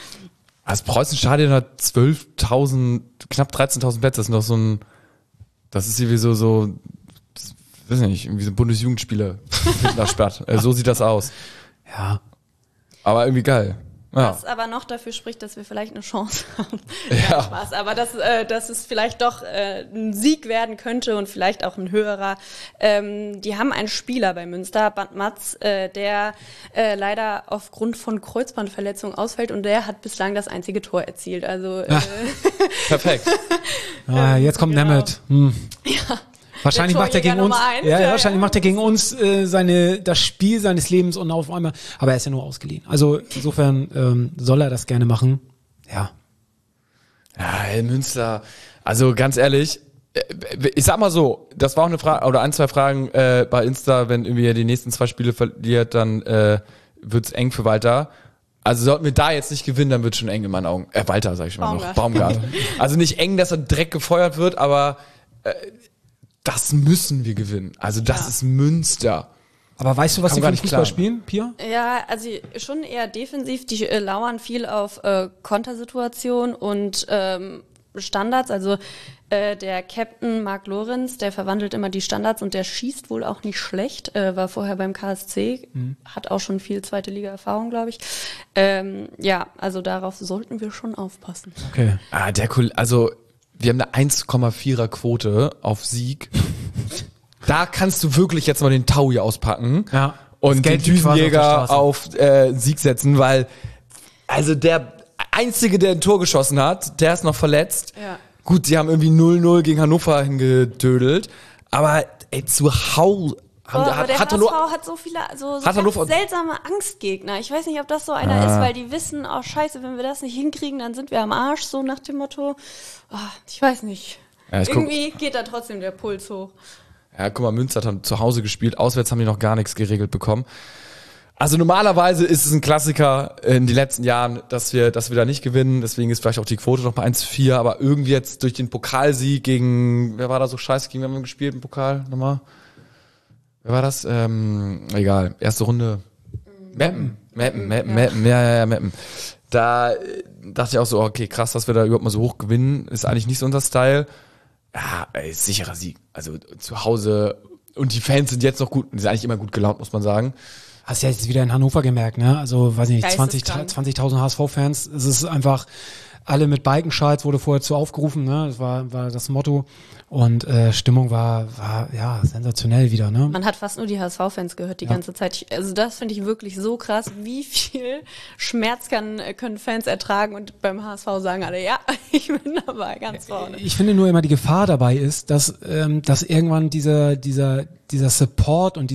Das Preußen-Stadion hat 12.000, knapp 13.000 Plätze, das ist noch so ein, das ist irgendwie so, weiß nicht, irgendwie so ein Bundesjugendspieler in der Stadt. So sieht das aus.
Ja.
Aber irgendwie geil. Ja.
Was aber noch dafür spricht, dass wir vielleicht eine Chance haben.
Ja.
Spaß. Aber dass es vielleicht doch ein Sieg werden könnte und vielleicht auch ein höherer. Die haben einen Spieler bei Münster, Band Matz, der leider aufgrund von Kreuzbandverletzung ausfällt und der hat bislang das einzige Tor erzielt. Also
Perfekt.
Jetzt kommt Nemeth.
ja.
Wahrscheinlich macht er gegen uns. Wahrscheinlich macht er gegen uns das Spiel seines Lebens und auf einmal. Aber er ist ja nur ausgeliehen. Also insofern soll er das gerne machen. Ja.
Ja, Münster. Also ganz ehrlich, ich sag mal so, das war auch eine Frage oder 1, 2 Fragen bei Insta, wenn irgendwie er die nächsten 2 Spiele verliert, dann wird's eng für Walter. Also sollten wir da jetzt nicht gewinnen, dann wird's schon eng in meinen Augen. Walter, sag ich schon mal noch. Baumgart. Also nicht eng, dass er direkt gefeuert wird, aber das müssen wir gewinnen. Also das ist Münster.
Aber weißt du, was die für Fußball spielen, Pia?
Ja, also schon eher defensiv. Die lauern viel auf Kontersituation und Standards. Also der Captain Marc Lorenz, der verwandelt immer die Standards und der schießt wohl auch nicht schlecht. War vorher beim KSC, hat auch schon viel 2. Liga-Erfahrung, glaube ich. Ja, also darauf sollten wir schon aufpassen.
Okay.
Also wir haben eine 1,4er Quote auf Sieg. Da kannst du wirklich jetzt mal den Taui auspacken und den Düsenjäger auf Sieg setzen, weil also der Einzige, der ein Tor geschossen hat, der ist noch verletzt. Ja. Gut, sie haben irgendwie 0-0 gegen Hannover hingedödelt, aber zu Hause
der HSV hat so viele seltsame Angstgegner. Ich weiß nicht, ob das so einer ist, weil die wissen, oh scheiße, wenn wir das nicht hinkriegen, dann sind wir am Arsch, so nach dem Motto. Oh, ich weiß nicht. Ja, irgendwie geht da trotzdem der Puls hoch.
Ja, guck mal, Münster hat dann zu Hause gespielt, auswärts haben die noch gar nichts geregelt bekommen. Also normalerweise ist es ein Klassiker in den letzten Jahren, dass wir da nicht gewinnen, deswegen ist vielleicht auch die Quote noch bei 1,4, aber irgendwie jetzt durch den Pokalsieg gegen, wer war da so scheiße, gegen wen haben wir gespielt im Pokal nochmal? Wer war das? Egal. Erste Runde. Meppen. Da dachte ich auch so, okay, krass, dass wir da überhaupt mal so hoch gewinnen. Ist eigentlich nicht so unser Style. Ja, sicherer Sieg. Also zu Hause. Und die Fans sind jetzt noch gut. Die sind eigentlich immer gut gelaunt, muss man sagen.
Hast ja jetzt wieder in Hannover gemerkt, ne? Also, weiß ich nicht, 20.000 HSV-Fans. Es ist einfach, alle mit Bikenschals wurde vorher zu aufgerufen, ne? Das war das Motto. Und Stimmung war ja sensationell wieder, ne?
Man hat fast nur die HSV-Fans gehört die ganze Zeit. Also das finde ich wirklich so krass. Wie viel Schmerz können Fans ertragen und beim HSV sagen alle, ja, ich bin dabei, ganz vorne.
Ich finde nur immer, die Gefahr dabei ist, dass irgendwann dieser Support und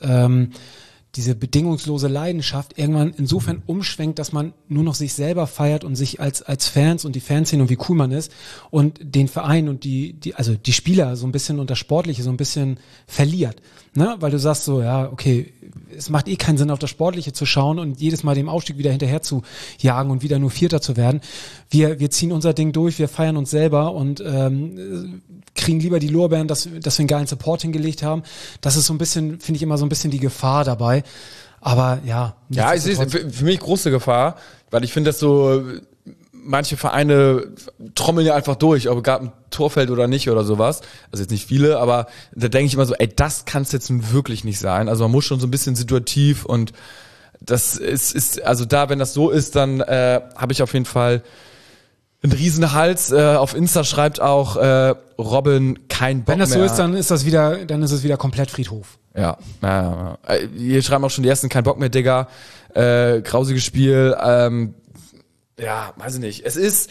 diese bedingungslose Leidenschaft irgendwann insofern umschwenkt, dass man nur noch sich selber feiert und sich als Fans und die Fans sehen und wie cool man ist und den Verein und die Spieler so ein bisschen und das Sportliche so ein bisschen verliert, ne? Weil du sagst so, ja, okay, es macht eh keinen Sinn, auf das Sportliche zu schauen und jedes Mal dem Aufstieg wieder hinterher zu jagen und wieder nur Vierter zu werden. Wir ziehen unser Ding durch, wir feiern uns selber und kriegen lieber die Lorbeeren, dass wir einen geilen Support hingelegt haben. Das ist so ein bisschen, finde ich immer so ein bisschen die Gefahr dabei. Aber ja.
Ja, es ist für mich große Gefahr, weil ich finde, dass so manche Vereine trommeln ja einfach durch, ob es gerade ein Tor fällt oder nicht oder sowas. Also jetzt nicht viele, aber da denke ich immer so, ey, das kann es jetzt nun wirklich nicht sein. Also man muss schon so ein bisschen situativ und das ist also da, wenn das so ist, dann habe ich auf jeden Fall einen Riesenhals. Auf Insta schreibt auch Robin kein Bock mehr.
Wenn das so ist, dann ist es wieder komplett Friedhof.
Ja. Hier schreiben auch schon die ersten kein Bock mehr, Digga. Grausiges Spiel. Ja, weiß ich nicht. Es ist...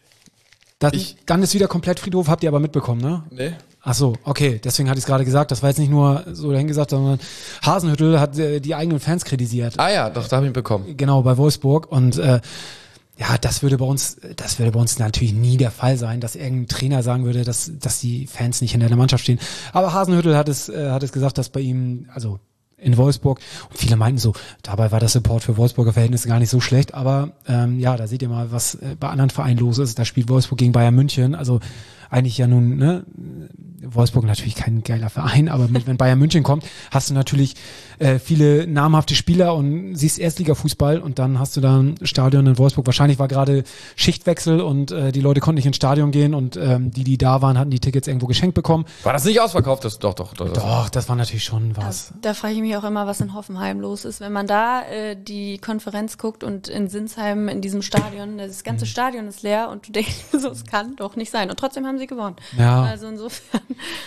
Dann ist wieder komplett Friedhof, habt ihr aber mitbekommen, ne?
Nee.
Ach so, okay, deswegen hatte ich es gerade gesagt. Das war jetzt nicht nur so dahingesagt, sondern Hasenhüttl hat die eigenen Fans kritisiert.
Ah ja, doch, da habe ich mitbekommen.
Genau, bei Wolfsburg. Und ja, das würde bei uns natürlich nie der Fall sein, dass irgendein Trainer sagen würde, dass die Fans nicht hinter der Mannschaft stehen. Aber Hasenhüttl hat es gesagt, dass bei ihm, also in Wolfsburg, und viele meinten so, dabei war der Support für Wolfsburger Verhältnisse gar nicht so schlecht, aber ja, da seht ihr mal, was bei anderen Vereinen los ist. Da spielt Wolfsburg gegen Bayern München, also eigentlich ja nun, ne, Wolfsburg natürlich kein geiler Verein, aber wenn Bayern München kommt, hast du natürlich viele namhafte Spieler und siehst Erstliga-Fußball und dann hast du da ein Stadion in Wolfsburg. Wahrscheinlich war gerade Schichtwechsel und die Leute konnten nicht ins Stadion gehen und die da waren, hatten die Tickets irgendwo geschenkt bekommen.
War das nicht ausverkauft? Doch,
das war natürlich schon was.
Da frage ich mich auch immer, was in Hoffenheim los ist. Wenn man da die Konferenz guckt und in Sinsheim in diesem Stadion, das ganze Stadion ist leer und du denkst, so, es kann doch nicht sein. Und trotzdem haben sie gewonnen.
Ja.
Also insofern...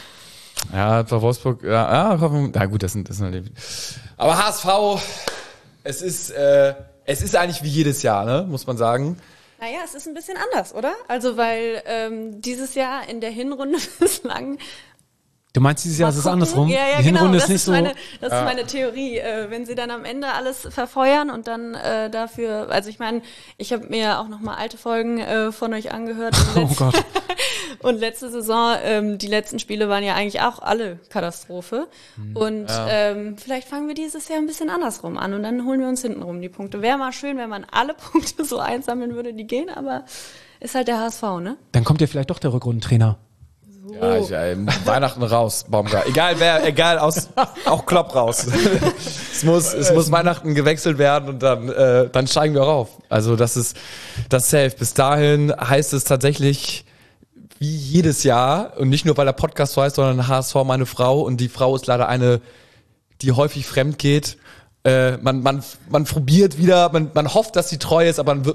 Ja, bei Wolfsburg, na gut, das sind halt. Aber HSV, es ist eigentlich wie jedes Jahr, ne, muss man sagen.
Naja, es ist ein bisschen anders, oder? Also, weil dieses Jahr in der Hinrunde bislang...
Du meinst, dieses Jahr ist es andersrum?
Ja,
die Hinrunde
genau.
ist nicht so...
Das ist meine Theorie. Wenn sie dann am Ende alles verfeuern und dann dafür... Also ich meine, ich habe mir auch nochmal alte Folgen von euch angehört.
Oh Gott.
Und letzte Saison, die letzten Spiele waren ja eigentlich auch alle Katastrophe. Und vielleicht fangen wir dieses Jahr ein bisschen andersrum an und dann holen wir uns hintenrum die Punkte. Wäre mal schön, wenn man alle Punkte so einsammeln würde, die gehen, aber ist halt der HSV, ne?
Dann kommt ja vielleicht doch der Rückrundentrainer.
Ja, Weihnachten raus, Baumgart. Egal auch Klopp raus. es muss Weihnachten gewechselt werden und dann steigen wir auch auf. Also das ist safe. Bis dahin heißt es tatsächlich wie jedes Jahr und nicht nur, weil der Podcast so heißt, sondern HSV meine Frau und die Frau ist leider eine, die häufig fremd geht. Man probiert wieder, man hofft, dass sie treu ist, aber dann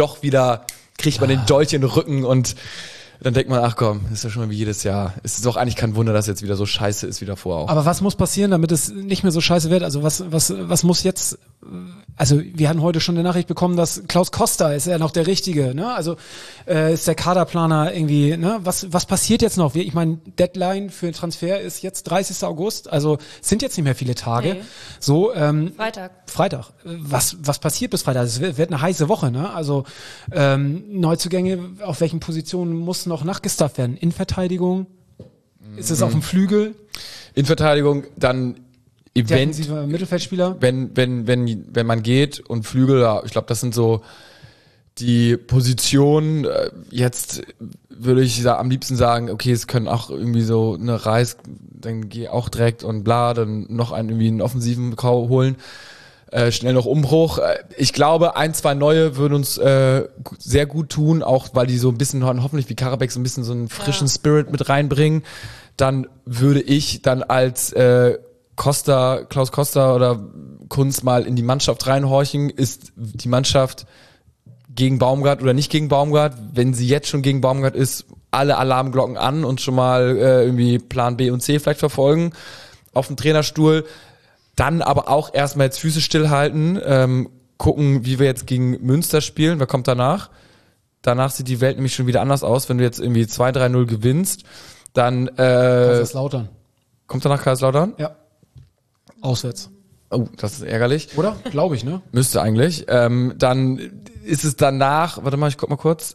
kriegt man den Dolch in den Rücken und dann denkt man, ach komm, ist ja schon mal wie jedes Jahr. Es ist doch eigentlich kein Wunder, dass jetzt wieder so scheiße ist wie davor auch.
Aber was muss passieren, damit es nicht mehr so scheiße wird? Also was muss jetzt, also wir hatten heute schon eine Nachricht bekommen, dass Klaus Costa ist ja noch der Richtige, ne? Also ist der Kaderplaner irgendwie, ne? Was passiert jetzt noch? Ich meine, Deadline für Transfer ist jetzt 30. August, also es sind jetzt nicht mehr viele Tage.
Nee.
So,
Freitag.
Was passiert bis Freitag? Es wird eine heiße Woche, ne? Also Neuzugänge, auf welchen Positionen muss noch nachgestafft werden? Innenverteidigung? Ist es auf dem Flügel?
Innenverteidigung, dann
Defensiver Mittelfeldspieler?
Wenn man geht und Flügel, ja, ich glaube, das sind so die Positionen. Jetzt würde ich da am liebsten sagen, okay, es können auch irgendwie so eine Reis, dann geh auch direkt und bla, dann noch einen offensiven holen. Schnell noch Umbruch. Ich glaube, 1, 2 neue würden uns sehr gut tun, auch weil die so ein bisschen, hoffentlich wie Karabek, so ein bisschen so einen frischen Spirit mit reinbringen. Dann würde ich dann als Klaus Costa oder Kunz mal in die Mannschaft reinhorchen. Ist die Mannschaft gegen Baumgart oder nicht gegen Baumgart. Wenn sie jetzt schon gegen Baumgart ist, alle Alarmglocken an und schon mal irgendwie Plan B und C vielleicht verfolgen auf dem Trainerstuhl. Dann aber auch erstmal jetzt Füße stillhalten, gucken, wie wir jetzt gegen Münster spielen. Wer kommt danach? Danach sieht die Welt nämlich schon wieder anders aus. Wenn du jetzt irgendwie 2-3-0 gewinnst, dann
Kaiserslautern.
Kommt danach Kaiserslautern?
Ja. Auswärts.
Oh, das ist ärgerlich.
Oder? Glaube ich, ne?
Müsste eigentlich. Dann ist es danach, warte mal, ich guck mal kurz.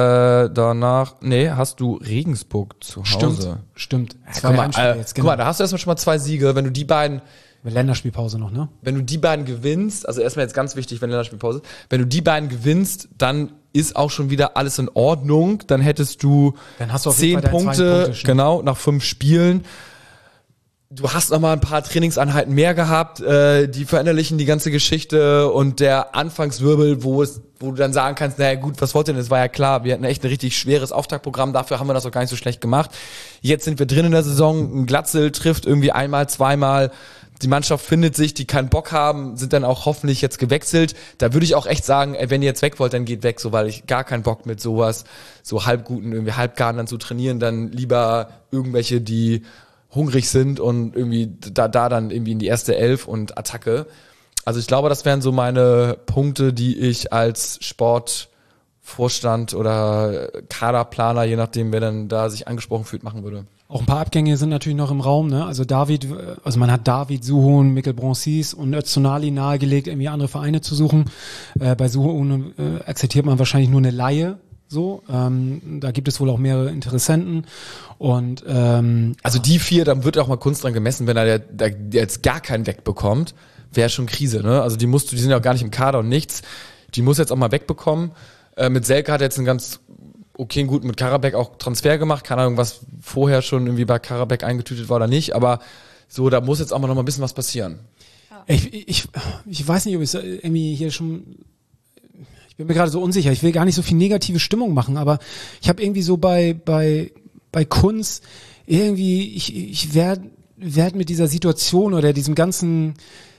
Hast du Regensburg zu Hause.
Stimmt.
Ja, guck mal, da hast du erstmal schon mal 2 Siege. Wenn du die beiden...
Mit Länderspielpause noch, ne?
Wenn du die beiden gewinnst, also erstmal jetzt ganz wichtig, wenn Länderspielpause, wenn du die beiden gewinnst, dann ist auch schon wieder alles in Ordnung. Dann hättest du,
dann hast du auf
10 Punkte, genau, nach 5 Spielen. Du hast noch mal ein paar Trainingseinheiten mehr gehabt, die verinnerlichen die ganze Geschichte und der Anfangswirbel, wo du dann sagen kannst, naja gut, was wollt ihr denn? Das war ja klar, wir hatten echt ein richtig schweres Auftaktprogramm, dafür haben wir das auch gar nicht so schlecht gemacht. Jetzt sind wir drin in der Saison, ein Glatzel trifft irgendwie einmal, zweimal, die Mannschaft findet sich, die keinen Bock haben, sind dann auch hoffentlich jetzt gewechselt. Da würde ich auch echt sagen, ey, wenn ihr jetzt weg wollt, dann geht weg, so, weil ich gar keinen Bock mit sowas, so halbguten, irgendwie halbgaren dann zu trainieren, dann lieber irgendwelche, die hungrig sind und irgendwie da dann irgendwie in die erste 11 und Attacke. Also ich glaube, das wären so meine Punkte, die ich als Sportvorstand oder Kaderplaner, je nachdem, wer dann da sich angesprochen fühlt, machen würde.
Auch ein paar Abgänge sind natürlich noch im Raum, ne? Also man hat David Suhohn, Mikkel Bronsis und Öztunali nahegelegt, irgendwie andere Vereine zu suchen. Bei Suhohn akzeptiert man wahrscheinlich nur eine Leihe. So, da gibt es wohl auch mehrere Interessenten und
also die 4, dann wird auch mal Kunst dran gemessen, wenn der jetzt gar keinen wegbekommt, wäre schon Krise, ne? Also die sind ja auch gar nicht im Kader und nichts. Die muss jetzt auch mal wegbekommen. Mit Selke hat jetzt einen ganz gut mit Karabek auch Transfer gemacht, keine Ahnung, was vorher schon irgendwie bei Karabek eingetütet war oder nicht, aber so, da muss jetzt auch mal noch mal ein bisschen was passieren.
Ich weiß nicht, ob ich irgendwie hier schon... Ich bin mir gerade so unsicher, ich will gar nicht so viel negative Stimmung machen, aber ich habe irgendwie so bei Kunz irgendwie, ich werd mit dieser Situation oder diesem ganzen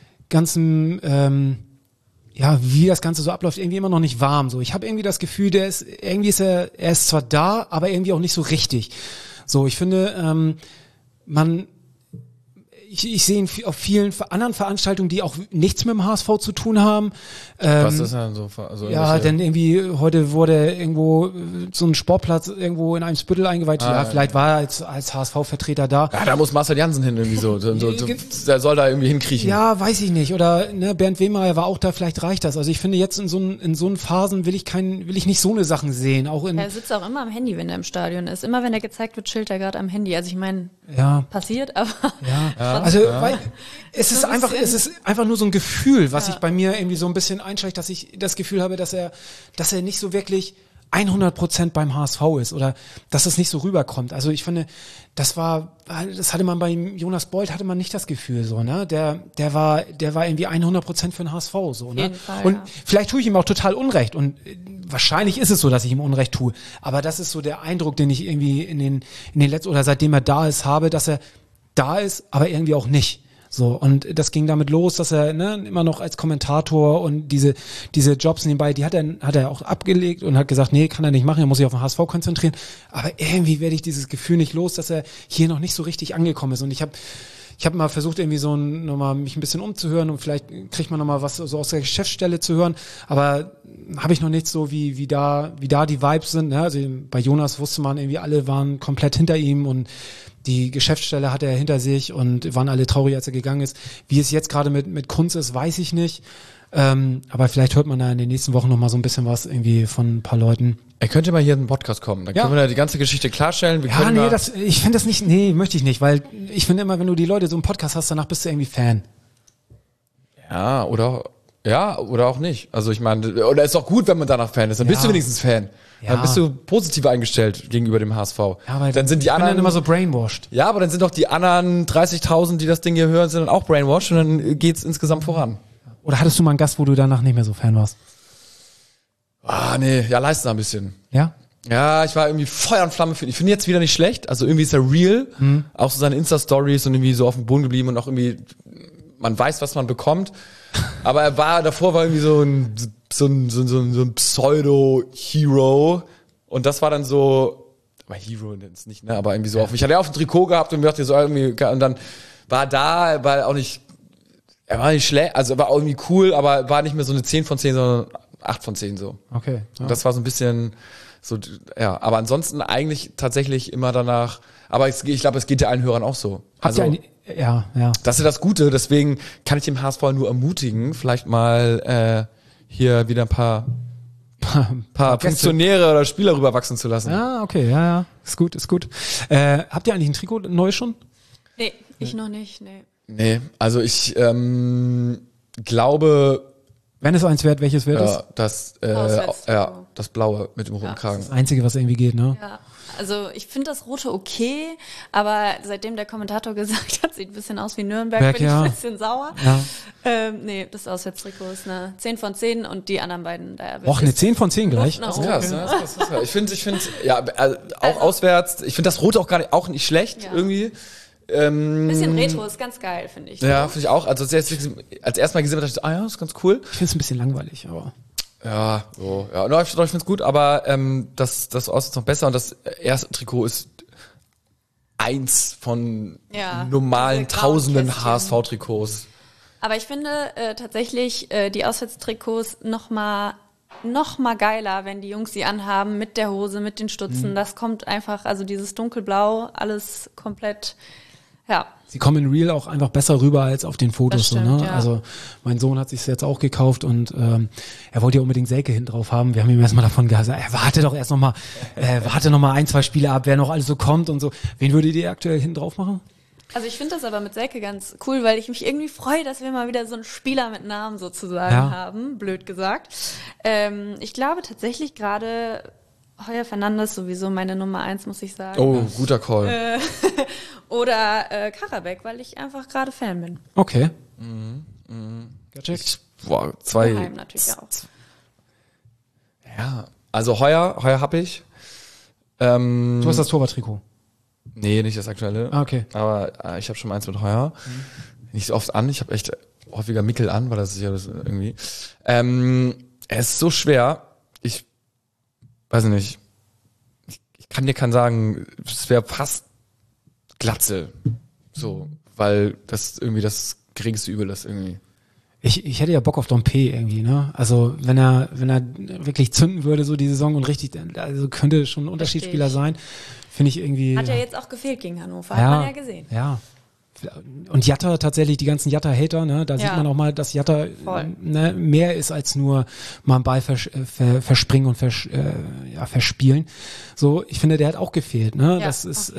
wie das Ganze so abläuft, irgendwie immer noch nicht warm. So, ich habe irgendwie das Gefühl, er ist zwar da, aber irgendwie auch nicht so richtig. So, ich finde, ich sehe auf vielen anderen Veranstaltungen, die auch nichts mit dem HSV zu tun haben.
Was ist denn so? Also
ja, denn irgendwie heute wurde irgendwo so ein Sportplatz irgendwo in einem Spüttel eingeweiht. Vielleicht war er als HSV-Vertreter da.
Ja, da muss Marcel Jansen hin irgendwie so. Der soll da irgendwie hinkriechen.
Ja, weiß ich nicht. Oder Bernd Wehmeyer war auch da, vielleicht reicht das. Also ich finde jetzt in so Phasen will ich nicht so eine Sachen sehen.
Er sitzt auch immer am Handy, wenn er im Stadion ist. Immer wenn er gezeigt wird, chillt er gerade am Handy. Also ich meine, passiert, aber...
Ja. Also weil es ist einfach nur so ein Gefühl, was sich bei mir irgendwie so ein bisschen einschleicht, dass ich das Gefühl habe, dass er nicht so wirklich 100% beim HSV ist oder dass es nicht so rüberkommt. Also ich finde, das hatte man bei Jonas Bold, hatte man nicht das Gefühl so, ne? Der war irgendwie 100% für den HSV so, ne?
Fall,
und vielleicht tue ich ihm auch total Unrecht und wahrscheinlich ist es so, dass ich ihm Unrecht tue, aber das ist so der Eindruck, den ich irgendwie in den letzten oder seitdem er da ist habe, dass er da ist, aber irgendwie auch nicht. So, und das ging damit los, dass er immer noch als Kommentator und diese Jobs nebenbei, die hat er auch abgelegt und hat gesagt, nee, kann er nicht machen, er muss sich auf den HSV konzentrieren. Aber irgendwie werde ich dieses Gefühl nicht los, dass er hier noch nicht so richtig angekommen ist. Und ich habe mal versucht, irgendwie nochmal mich ein bisschen umzuhören und vielleicht kriegt man nochmal was so aus der Geschäftsstelle zu hören, aber habe ich noch nicht so, wie da die Vibes sind. Ne? Also bei Jonas wusste man irgendwie, alle waren komplett hinter ihm und die Geschäftsstelle hatte er hinter sich und waren alle traurig, als er gegangen ist. Wie es jetzt gerade mit Kunz ist, weiß ich nicht. Aber vielleicht hört man da in den nächsten Wochen noch mal so ein bisschen was irgendwie von ein paar Leuten.
Er könnte mal hier in den Podcast kommen. Dann können wir da die ganze Geschichte klarstellen.
Ich finde das nicht, möchte ich nicht, weil ich finde immer, wenn du die Leute so im Podcast hast, danach bist du irgendwie Fan.
Ja, oder auch nicht. Also ich meine, oder ist auch gut, wenn man danach Fan ist. Dann bist du wenigstens Fan. Ja. Dann bist du positiv eingestellt gegenüber dem HSV. Ja,
aber dann sind die anderen dann immer so brainwashed.
Ja, aber dann sind doch die anderen 30.000, die das Ding hier hören, sind dann auch brainwashed und dann geht's insgesamt voran.
Oder hattest du mal einen Gast, wo du danach nicht mehr so Fan warst?
Nee, ja, Leistner ein bisschen.
Ja?
Ja, ich war irgendwie Feuer und Flamme für ihn. Ich finde ihn jetzt wieder nicht schlecht. Also irgendwie ist er real. Auch so seine Insta-Stories und irgendwie so auf dem Boden geblieben und auch irgendwie, man weiß, was man bekommt. Aber davor war irgendwie so ein Pseudo-Hero. Und das war dann so, aber Hero ist nicht, ne, aber irgendwie so ich hatte ja auf ein Trikot gehabt und mir dachte so irgendwie, und dann er war nicht schlecht, also war irgendwie cool, aber war nicht mehr so eine 10 von 10, sondern 8 von 10 so.
Okay. Ja.
Und das war so ein bisschen so, ja, aber ansonsten eigentlich tatsächlich immer danach, aber ich glaube, es geht ja allen Hörern auch so.
Habt ihr ja.
Das ist das Gute, deswegen kann ich dem HSV nur ermutigen, vielleicht mal hier wieder ein paar Funktionäre oder Spieler rüberwachsen zu lassen.
Ja, okay, ja. Ist gut. Habt ihr eigentlich ein Trikot neu schon?
Nee, ich noch nicht,
Nee, also ich glaube...
Wenn es eins wird, welches wird es?
Das Blaue mit dem roten Kragen.
Das Einzige, was irgendwie geht, ne?
Ja, also ich finde das Rote okay, aber seitdem der Kommentator gesagt hat, sieht ein bisschen aus wie Nürnberg, bin ich ein bisschen sauer. Ja. Nee, das Auswärtstrikot ist eine 10 von 10 und die anderen beiden da.
Och, eine 10 von 10 gleich?
Das ist krass, ne? Das ist krass. Ich finde, ja, auch auswärts, ich finde das Rote auch nicht schlecht irgendwie.
Ein bisschen Retro ist ganz geil, finde ich.
Ja, finde ich auch. Also als erstmal gesehen habe, dachte ich so, das ist ganz cool.
Ich finde es ein bisschen langweilig, aber...
Ja, so. Ja, no, ich finde es gut, aber das aus ist noch besser und das erste Trikot ist eins von normalen tausenden HSV-Trikots.
Aber ich finde tatsächlich die Auswärtstrikots noch mal geiler, wenn die Jungs sie anhaben mit der Hose, mit den Stutzen. Das kommt einfach, also dieses dunkelblau, alles komplett, ja.
Sie kommen in Real auch einfach besser rüber als auf den Fotos.
Das stimmt,
so, ne?
ja.
Also mein Sohn hat sich jetzt auch gekauft und er wollte ja unbedingt Selke hinten drauf haben. Wir haben ihm erstmal davon gesagt, warte doch erst nochmal, warte nochmal 1, 2 Spiele ab, wer noch alles so kommt und so. Wen würdet ihr aktuell hinten drauf machen?
Also ich finde das aber mit Selke ganz cool, weil ich mich irgendwie freue, dass wir mal wieder so einen Spieler mit Namen sozusagen haben, blöd gesagt. Ich glaube tatsächlich gerade Heuer Fernandes sowieso meine Nummer 1, muss ich sagen.
Oh, guter Call.
Oder Karabek, weil ich einfach gerade Fan bin.
Okay.
Zwei.
Daheim natürlich auch.
Ja, also Heuer hab ich.
Du hast das Torwarttrikot.
Nee, nicht das aktuelle.
Okay.
Aber ich habe schon eins mit Heuer. Nicht so oft an. Ich habe echt häufiger Mickel an, weil das ist ja das irgendwie. Er ist so schwer. Ich weiß nicht. Ich kann sagen, es wäre fast Glatze. So, weil das irgendwie das geringste Übel ist irgendwie.
Ich hätte ja Bock auf Dompe irgendwie, ne? Also wenn er wirklich zünden würde so die Saison und richtig, also könnte schon ein Unterschiedsspieler sein, finde ich irgendwie.
Hat ja jetzt auch gefehlt gegen Hannover, hat man ja gesehen.
Ja. Und Jatta tatsächlich, die ganzen Jatta-Hater, ne? Da sieht man auch mal, dass Jatta mehr ist als nur mal einen Ball verspringen und verspielen. So, ich finde, der hat auch gefehlt, ne? Ja, das ist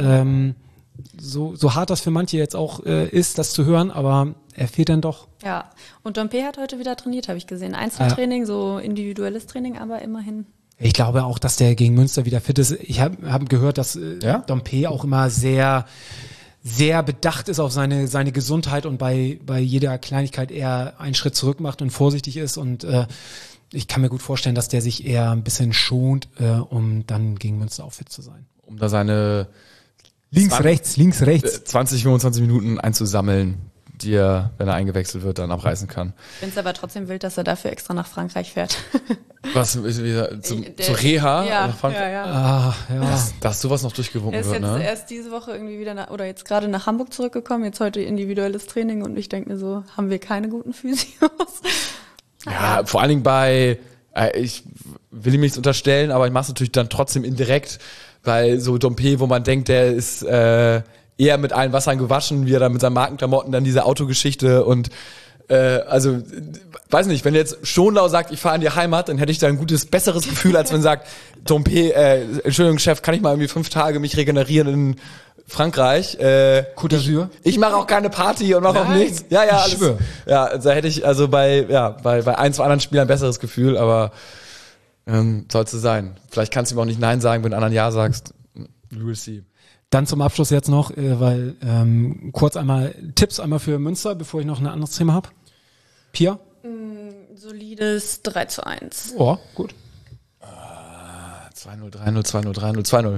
so hart das für manche jetzt auch ist, das zu hören, aber er fehlt dann doch. Ja,
und Dompe hat heute wieder trainiert, habe ich gesehen. Einzeltraining, so individuelles Training, aber immerhin.
Ich glaube auch, dass der gegen Münster wieder fit ist. Ich hab gehört, dass Dompe auch immer sehr, sehr bedacht ist auf seine Gesundheit und bei jeder Kleinigkeit eher einen Schritt zurück macht und vorsichtig ist. Und ich kann mir gut vorstellen, dass der sich eher ein bisschen schont, um dann gegen Münster auch fit zu sein.
Um da seine
links, rechts
20, 25 Minuten einzusammeln, die er, wenn er eingewechselt wird, dann abreißen kann.
Ich finde es aber trotzdem wild, dass er dafür extra nach Frankreich fährt.
Was, zur Reha?
Ja,
nach Frankreich?
ja.
Dass sowas noch durchgewunken wird, ne?
Er ist diese Woche irgendwie wieder jetzt gerade nach Hamburg zurückgekommen, jetzt heute individuelles Training und ich denke mir so, haben wir keine guten Physios?
Ja, vor allen Dingen ich will ihm nichts unterstellen, aber ich mache es natürlich dann trotzdem indirekt, weil so Dompe, wo man denkt, der ist eher mit allen Wassern gewaschen, wie er dann mit seinen Markenklamotten dann diese Autogeschichte und also, weiß nicht, wenn jetzt Schonlau sagt, ich fahre in die Heimat, dann hätte ich da ein besseres Gefühl, als wenn sagt, Dompe, Entschuldigung, Chef, kann ich mal irgendwie 5 Tage mich regenerieren in Frankreich?
Côte d'Azur?
Ich mache auch keine Party und mache auch nichts. Ja, alles. Ich schwör. Ja, da hätte ich also bei ein, zwei anderen Spielern ein besseres Gefühl, aber soll es so sein. Vielleicht kannst du ihm auch nicht Nein sagen, wenn du anderen Ja sagst. You will see.
Dann zum Abschluss jetzt noch, weil kurz einmal Tipps einmal für Münster, bevor ich noch ein anderes Thema habe. Pia?
Solides 3:1.
Oh, gut.
2-0, 3-0, 2-0, 3-0, 2-0.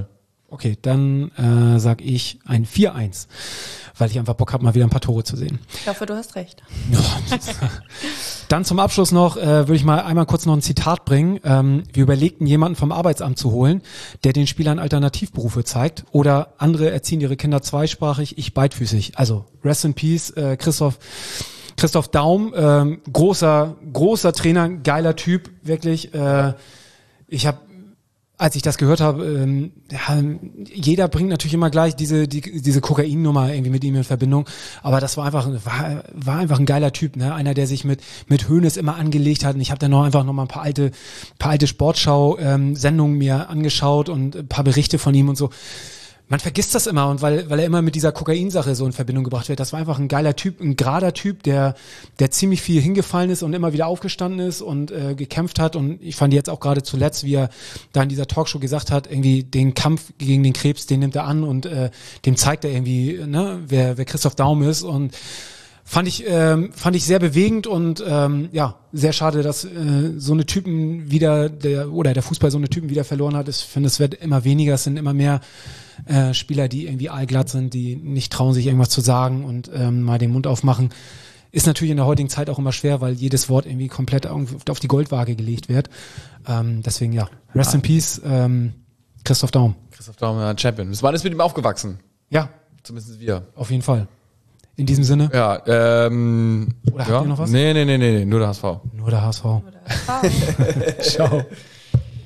Okay, dann sag ich ein 4-1, weil ich einfach Bock habe, mal wieder ein paar Tore zu sehen.
Ich hoffe, du hast recht.
Dann zum Abschluss noch, würde ich mal einmal kurz noch ein Zitat bringen. Wir überlegten, jemanden vom Arbeitsamt zu holen, der den Spielern Alternativberufe zeigt. Oder andere erziehen ihre Kinder zweisprachig, ich beidfüßig. Also Rest in Peace, Christoph Daum, großer Trainer, geiler Typ, wirklich. Als ich das gehört habe, jeder bringt natürlich immer gleich diese Kokainnummer irgendwie mit ihm in Verbindung, aber das war einfach ein geiler Typ, ne? Einer, der sich mit Hoeneß immer angelegt hat. Und ich habe dann noch mal ein paar alte Sportschau-Sendungen mir angeschaut und ein paar Berichte von ihm und so. Man vergisst das immer und weil er immer mit dieser Kokainsache so in Verbindung gebracht wird. Das war einfach ein geiler Typ, ein gerader Typ, der ziemlich viel hingefallen ist und immer wieder aufgestanden ist und gekämpft hat. Und ich fand jetzt auch gerade zuletzt, wie er da in dieser Talkshow gesagt hat, irgendwie den Kampf gegen den Krebs, den nimmt er an und dem zeigt er irgendwie, ne, wer Christoph Daum ist. Und fand ich sehr bewegend und sehr schade, dass so eine Typen wieder der Fußball so eine Typen wieder verloren hat. Ich finde, es wird immer weniger, es sind immer mehr Spieler, die irgendwie allglatt sind, die nicht trauen, sich irgendwas zu sagen und mal den Mund aufmachen. Ist natürlich in der heutigen Zeit auch immer schwer, weil jedes Wort irgendwie komplett auf die Goldwaage gelegt wird. Deswegen Rest in Peace, Christoph Daum.
Christoph Daum, Champion. Das war alles mit ihm aufgewachsen.
Ja.
Zumindest wir.
Auf jeden Fall. In diesem Sinne?
Ja,
oder habt ihr noch was?
Nee, nur der HSV.
Nur der HSV. Ciao.